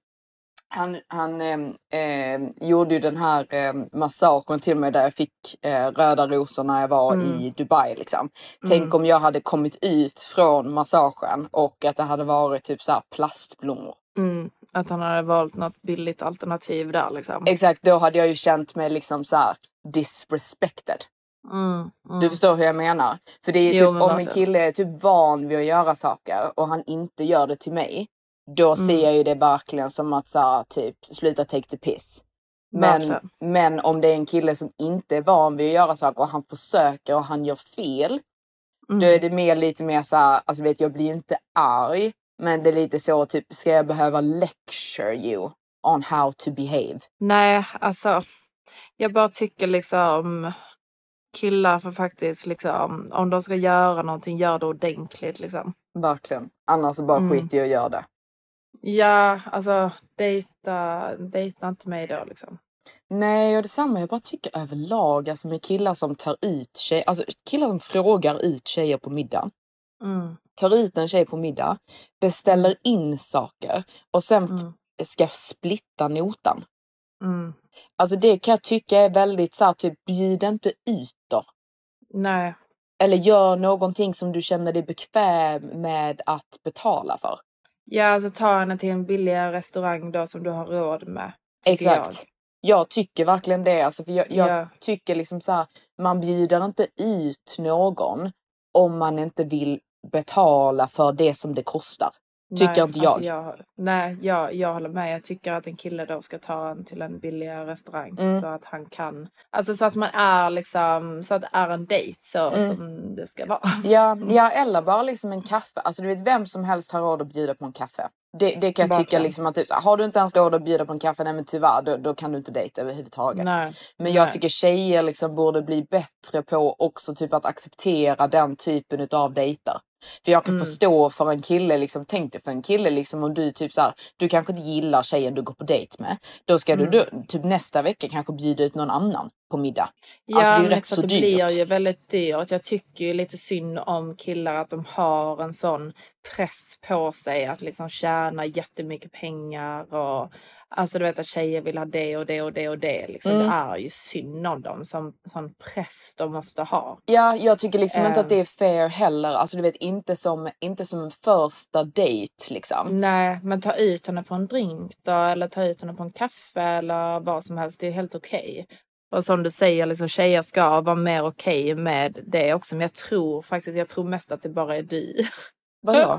han gjorde ju den här massaken till mig där jag fick röda rosor när jag var i Dubai liksom. Tänk om jag hade kommit ut från massagen och att det hade varit typ så här plastblommor. Att han hade valt något billigt alternativ där liksom. Exakt, då hade jag ju känt mig liksom så här disrespected. Du förstår hur jag menar. För det är ju typ, om en kille är typ van vid att göra saker och han inte gör det till mig, Då ser jag ju det verkligen som att så här, typ sluta take the piss. Men om det är en kille som inte är van vid att göra saker och han försöker och han gör fel. Då är det lite mer så här, alltså vet jag blir ju inte arg. Men det är lite så typ, ska jag behöva lecture you on how to behave? Nej, alltså jag bara tycker liksom killar får faktiskt liksom, om de ska göra någonting, gör det ordentligt liksom. Verkligen. Annars bara skit i att göra det. Ja, alltså dejta inte mig då liksom. Nej, och detsamma. Jag bara tycker överlag, alltså med killar som tar ut tjejer, alltså killar som frågar ut tjejer på middag. Tar ut en tjej på middag, beställer in saker och sen ska splitta notan. Alltså det kan jag tycka är väldigt så här, typ bjud inte ut då. Nej. Eller gör någonting som du känner dig bekväm med att betala för. Ja, alltså ta henne till en billigare restaurang då som du har råd med. Exakt. Jag tycker verkligen det. Alltså, för jag tycker liksom så här, man bjuder inte ut någon om man inte vill betala för det som det kostar. Tycker inte jag. Jag håller med. Jag tycker att en kille då ska ta en till en billigare restaurang. Så att han kan. Alltså så att man är liksom. Så att det är en dejt så som det ska vara. Ja, eller bara liksom en kaffe. Alltså du vet, vem som helst har råd att bjuda på en kaffe. Det kan jag tycka liksom att typ, har du inte ens råd att bjuda på en kaffe, nej men tyvärr, då kan du inte dejta överhuvudtaget. Men jag tycker tjejer liksom borde bli bättre på också typ att acceptera den typen av dejter. För jag kan förstå för en kille liksom, tänk dig för en kille liksom, om du typ så här, du kanske inte gillar tjejen du går på dejt med. Då ska du typ nästa vecka kanske bjuda ut någon annan på middag. Ja, alltså det är ju rätt så dyrt. Det blir ju väldigt dyrt. Jag tycker ju lite synd om killar att de har en sån press på sig att liksom tjäna jättemycket pengar och alltså du vet att tjejer vill ha det och det och det och det liksom. Det är ju synd om dem som sån press de måste ha. Ja, jag tycker liksom inte att det är fair heller. Alltså du vet, inte som en första dejt liksom. Nej, men ta ut henne på en drink då, eller ta ut henne på en kaffe eller vad som helst, det är helt okej. Och som du säger, liksom, tjejer ska vara mer okej med det också. Men jag tror mest att det bara är du. Vadå?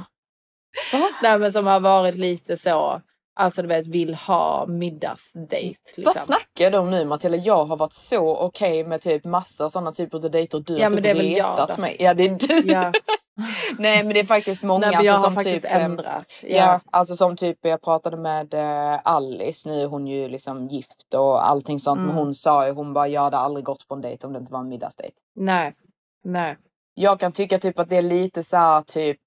Nej, men som har varit lite så. Alltså du vet, vill ha middagsdate. Liksom. Vad snackar du om nu, Matilda? Jag har varit så okej med typ massa sådana typer av dejter. Du har typ retat mig. Ja, det är du. Ja. Nej, men det är faktiskt många. Nej, jag har faktiskt typ ändrat. Ja, alltså som typ jag pratade med Alice. Nu är hon ju liksom gift och allting sånt. Men hon sa ju, hon bara, jag hade aldrig gått på en dejt om det inte var en middagsdejt. Nej. Jag kan tycka typ att det är lite så här typ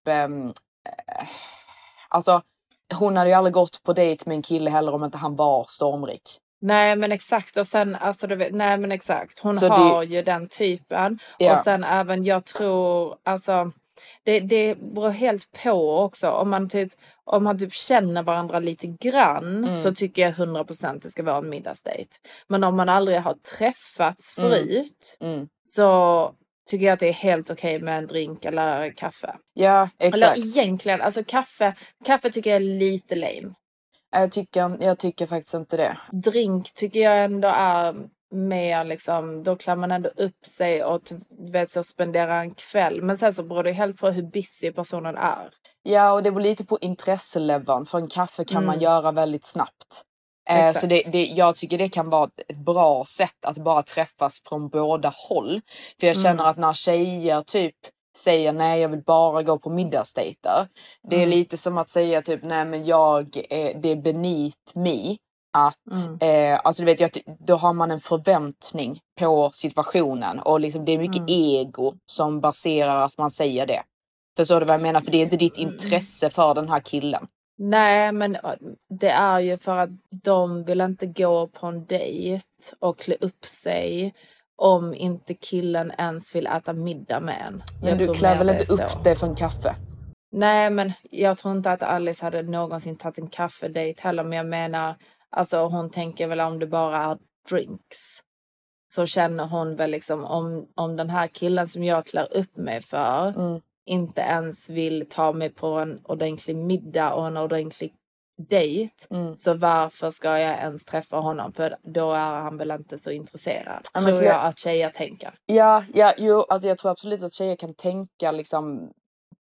alltså hon hade ju aldrig gått på dejt med en kille heller om inte han var stormrik. Nej men exakt, och sen alltså du vet, nej men exakt, hon så har ju den typen. Och sen även jag tror alltså det beror helt på också om man typ känner varandra lite grann så tycker jag 100% det ska vara en middagsdejt. Men om man aldrig har träffats förut så tycker jag att det är helt okej med en drink eller kaffe. Ja, exakt. Eller egentligen, alltså kaffe tycker jag är lite lame. Jag tycker faktiskt inte det. Drink tycker jag ändå är mer liksom, då klär man ändå upp sig och vet så spendera en kväll. Men sen så beror det helt på hur busy personen är. Ja, och det beror lite på intresseleveln. För en kaffe kan man göra väldigt snabbt. Så jag tycker det kan vara ett bra sätt att bara träffas från båda håll. För jag känner att när tjejer typ säger nej, jag vill bara gå på middagsdejter. Det är lite som att säga typ nej, men det är beneath me att alltså du vet, då har man en förväntning på situationen och liksom det är mycket ego som baserar att man säger det. Förstår du vad jag menar? För det är inte ditt intresse för den här killen. Nej, men det är ju för att de vill inte gå på en dejt och klä upp sig om inte killen ens vill äta middag med en. Men du klär väl inte upp dig för en kaffe? Nej, men jag tror inte att Alice hade någonsin tagit en kaffedejt heller. Men jag menar, alltså hon tänker väl om det bara är drinks. Så känner hon väl liksom om den här killen som jag klär upp mig för inte ens vill ta mig på en ordentlig middag och en ordentlig dejt. Så varför ska jag ens träffa honom? För då är han väl inte så intresserad. Tror jag att tjejer tänker. Jo, alltså jag tror absolut att tjejer kan tänka liksom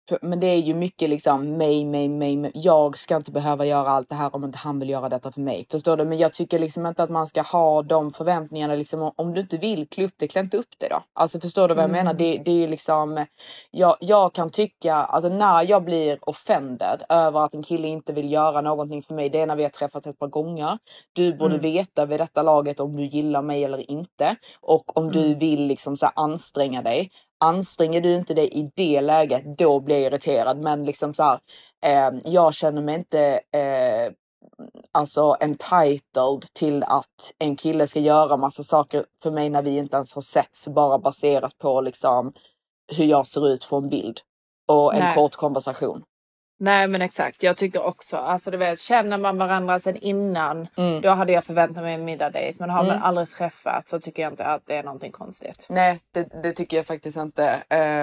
Men det är ju mycket liksom mig. Jag ska inte behöva göra allt det här om inte han vill göra detta för mig. Förstår du? Men jag tycker liksom inte att man ska ha de förväntningarna liksom, om du inte vill klä inte upp det då. Alltså förstår du vad jag menar? Det är ju liksom, jag kan tycka, alltså när jag blir offended över att en kille inte vill göra någonting för mig, det är när vi har träffats ett par gånger. Du borde veta vid detta laget om du gillar mig eller inte. Och om du vill liksom så här anstränga dig. Anstränger du inte dig i det läget, då blir jag irriterad. Men liksom så här, jag känner mig inte alltså entitled till att en kille ska göra massa saker för mig när vi inte ens har setts, bara baserat på liksom hur jag ser ut på en bild och en kort konversation. Nej men exakt, jag tycker också, alltså du vet, känner man varandra sen innan, då hade jag förväntat mig en middagdejt, men har man aldrig träffat så tycker jag inte att det är någonting konstigt. Nej, det tycker jag faktiskt inte.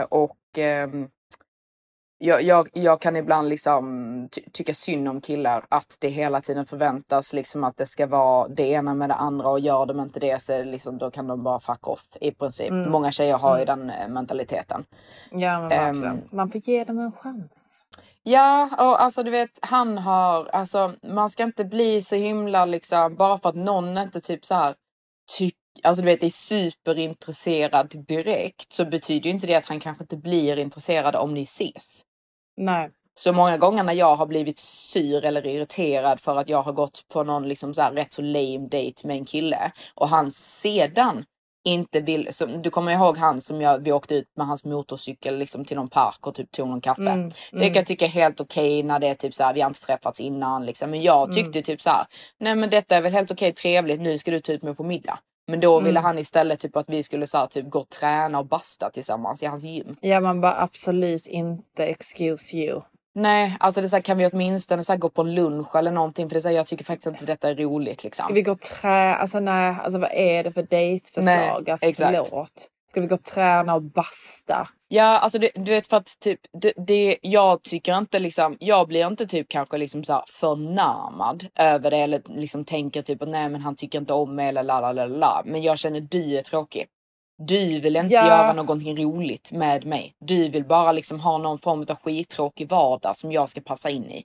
Jag kan ibland liksom tycka synd om killar, att det hela tiden förväntas liksom att det ska vara det ena med det andra, och gör de inte det så liksom, då kan de bara fuck off i princip. Många tjejer har ju den mentaliteten. Ja men verkligen. Man får ge dem en chans. Ja, och alltså du vet, han har, alltså man ska inte bli så himla liksom, bara för att någon inte typ så här alltså du vet, är superintresserad direkt, så betyder ju inte det att han kanske inte blir intresserad om ni ses. Nej. Så många gånger när jag har blivit sur eller irriterad för att jag har gått på någon liksom så här rätt så lame date med en kille, och han sedan inte vill, så, du kommer ihåg han som vi åkte ut med hans motorcykel liksom till någon park och typ tog någon kaffe. Det kan jag tycka är helt okej när det är typ så här, vi har inte träffats innan liksom. Men jag tyckte typ så här, nej men detta är väl helt okej, trevligt, nu ska du ta ut mig på middag. Men då ville han istället typ att vi skulle så här, typ gå och träna och basta tillsammans i hans gym. Ja, man bara absolut inte excuse you. Nej, alltså det är så här, kan vi åtminstone så här, gå på en lunch eller någonting, för det är så här, jag tycker faktiskt inte detta är roligt liksom. Ska vi gå och träna? Alltså nej, alltså vad är det för dejtförslag? Alltså exakt. Förlåt. Ska vi gå och träna och basta? Ja, alltså du vet, för att typ jag tycker inte liksom, jag blir inte typ kanske liksom så här förnärmad över det, eller liksom tänker typ att nej men han tycker inte om mig eller la. Men jag känner du är tråkig. Du vill inte göra någonting roligt med mig. Du vill bara liksom ha någon form av skittråkig vardag som jag ska passa in i.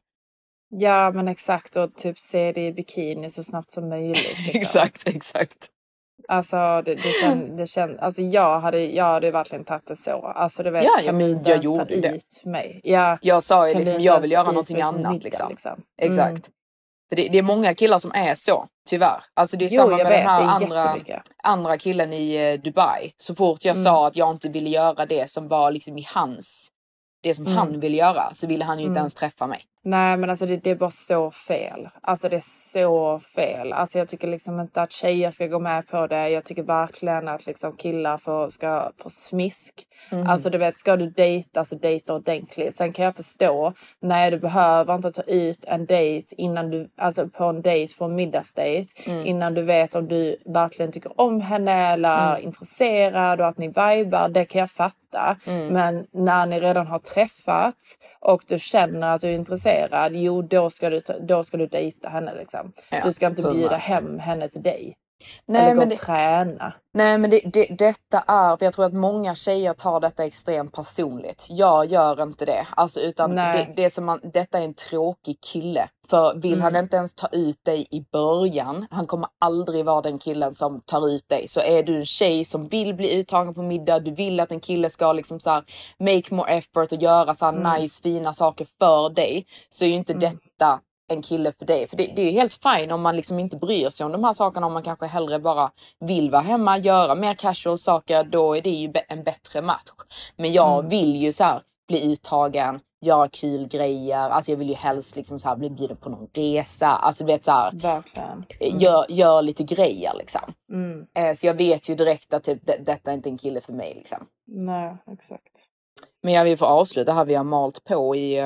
Ja men exakt, och typ se det i bikini så snabbt som möjligt liksom. Exakt. Alltså det känns, alltså jag hade verkligen tagit det så. Alltså du vet, jag gjorde det. Mig. Jag sa ju liksom, jag vill göra någonting annat liksom. Exakt. För det är många killar som är så, tyvärr. Alltså det är samma med den här andra killen i Dubai. Så fort jag sa att jag inte ville göra det som var liksom i hans, det som han ville göra, så ville han ju inte ens träffa mig. Nej men alltså det är bara så fel. Alltså det är så fel. Alltså jag tycker liksom inte att tjejer ska gå med på det. Jag tycker verkligen att liksom killar ska få smisk. Alltså du vet, ska du dejta så dejta ordentligt. Sen kan jag förstå, nej du behöver inte ta ut en dejt innan du, alltså på en dejt, på en middagsdejt, innan du vet om du verkligen tycker om henne eller är intresserad och att ni vibar. Det kan jag fatta. Men när ni redan har träffats och du känner att du är intresserad, jo då ska du dejta henne liksom. Du ska inte bjuda hem henne till dig. Nej, eller gå och träna. Nej men detta är, för jag tror att många tjejer tar detta extremt personligt. Jag gör inte det. Alltså utan det är som detta är en tråkig kille. För vill han inte ens ta ut dig i början, han kommer aldrig vara den killen som tar ut dig. Så är du en tjej som vill bli uttagen på middag, du vill att en kille ska liksom så här make more effort och göra så här nice, fina saker för dig, så är ju inte detta en kille för dig. För det är ju helt fine om man liksom inte bryr sig om de här sakerna, om man kanske hellre bara vill vara hemma, göra mer casual saker, då är det ju en bättre match. Men jag vill ju så här bli uttagen, göra kul grejer, alltså jag vill ju helst liksom så här bli bjuden på någon resa, alltså vet så här, verkligen. Gör lite grejer liksom. Så jag vet ju direkt att typ detta är inte en kille för mig liksom. Nej, exakt. Men jag vill få avsluta här, vi har malt på i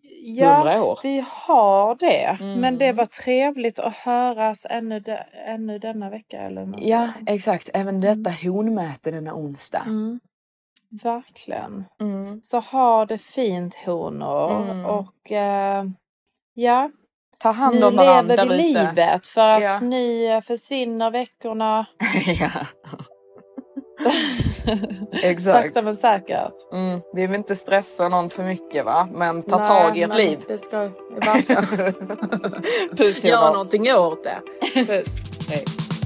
100 år. Vi har det. Men det var trevligt att höras ännu denna vecka. Eller ja, exakt. Även detta honmäte denna onsdag. Verkligen. Så ha det fint, honor. Och ja, ta hand om varandra där ute. Ni lever livet för att ni försvinner veckorna. Ja. Exakt. Sakta men säkert. Vi vill inte stressa någon för mycket, va? Men ta tag i ert liv. Det ska verkligen. Puss, Gör någonting åt det. Puss. Hej.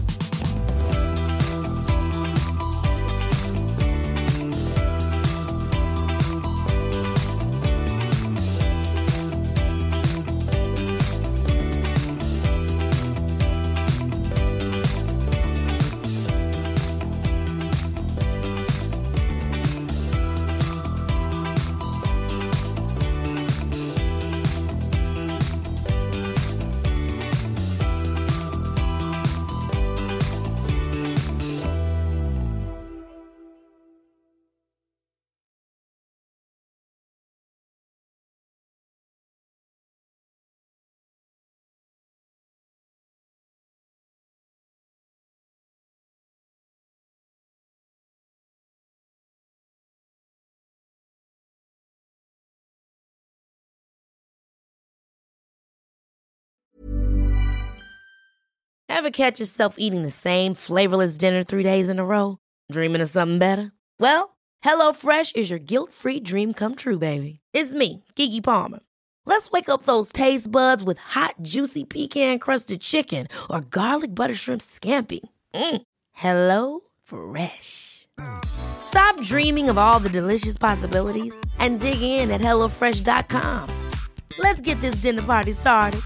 Ever catch yourself eating the same flavorless dinner 3 days in a row? Dreaming of something better? Well, HelloFresh is your guilt-free dream come true, baby. It's me, Keke Palmer. Let's wake up those taste buds with hot, juicy pecan-crusted chicken or garlic butter shrimp scampi. Hello Fresh. Stop dreaming of all the delicious possibilities and dig in at HelloFresh.com. Let's get this dinner party started.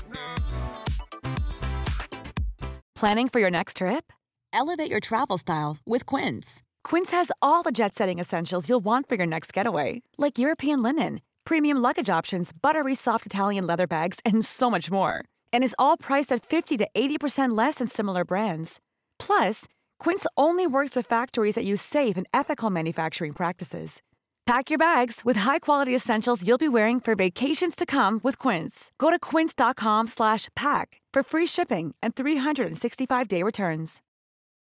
Planning for your next trip? Elevate your travel style with Quince. Quince has all the jet-setting essentials you'll want for your next getaway, like European linen, premium luggage options, buttery soft Italian leather bags, and so much more. And is all priced at 50 to 80% less than similar brands. Plus, Quince only works with factories that use safe and ethical manufacturing practices. Pack your bags with high-quality essentials you'll be wearing for vacations to come with Quince. Go to quince.com/pack for free shipping and 365-day returns.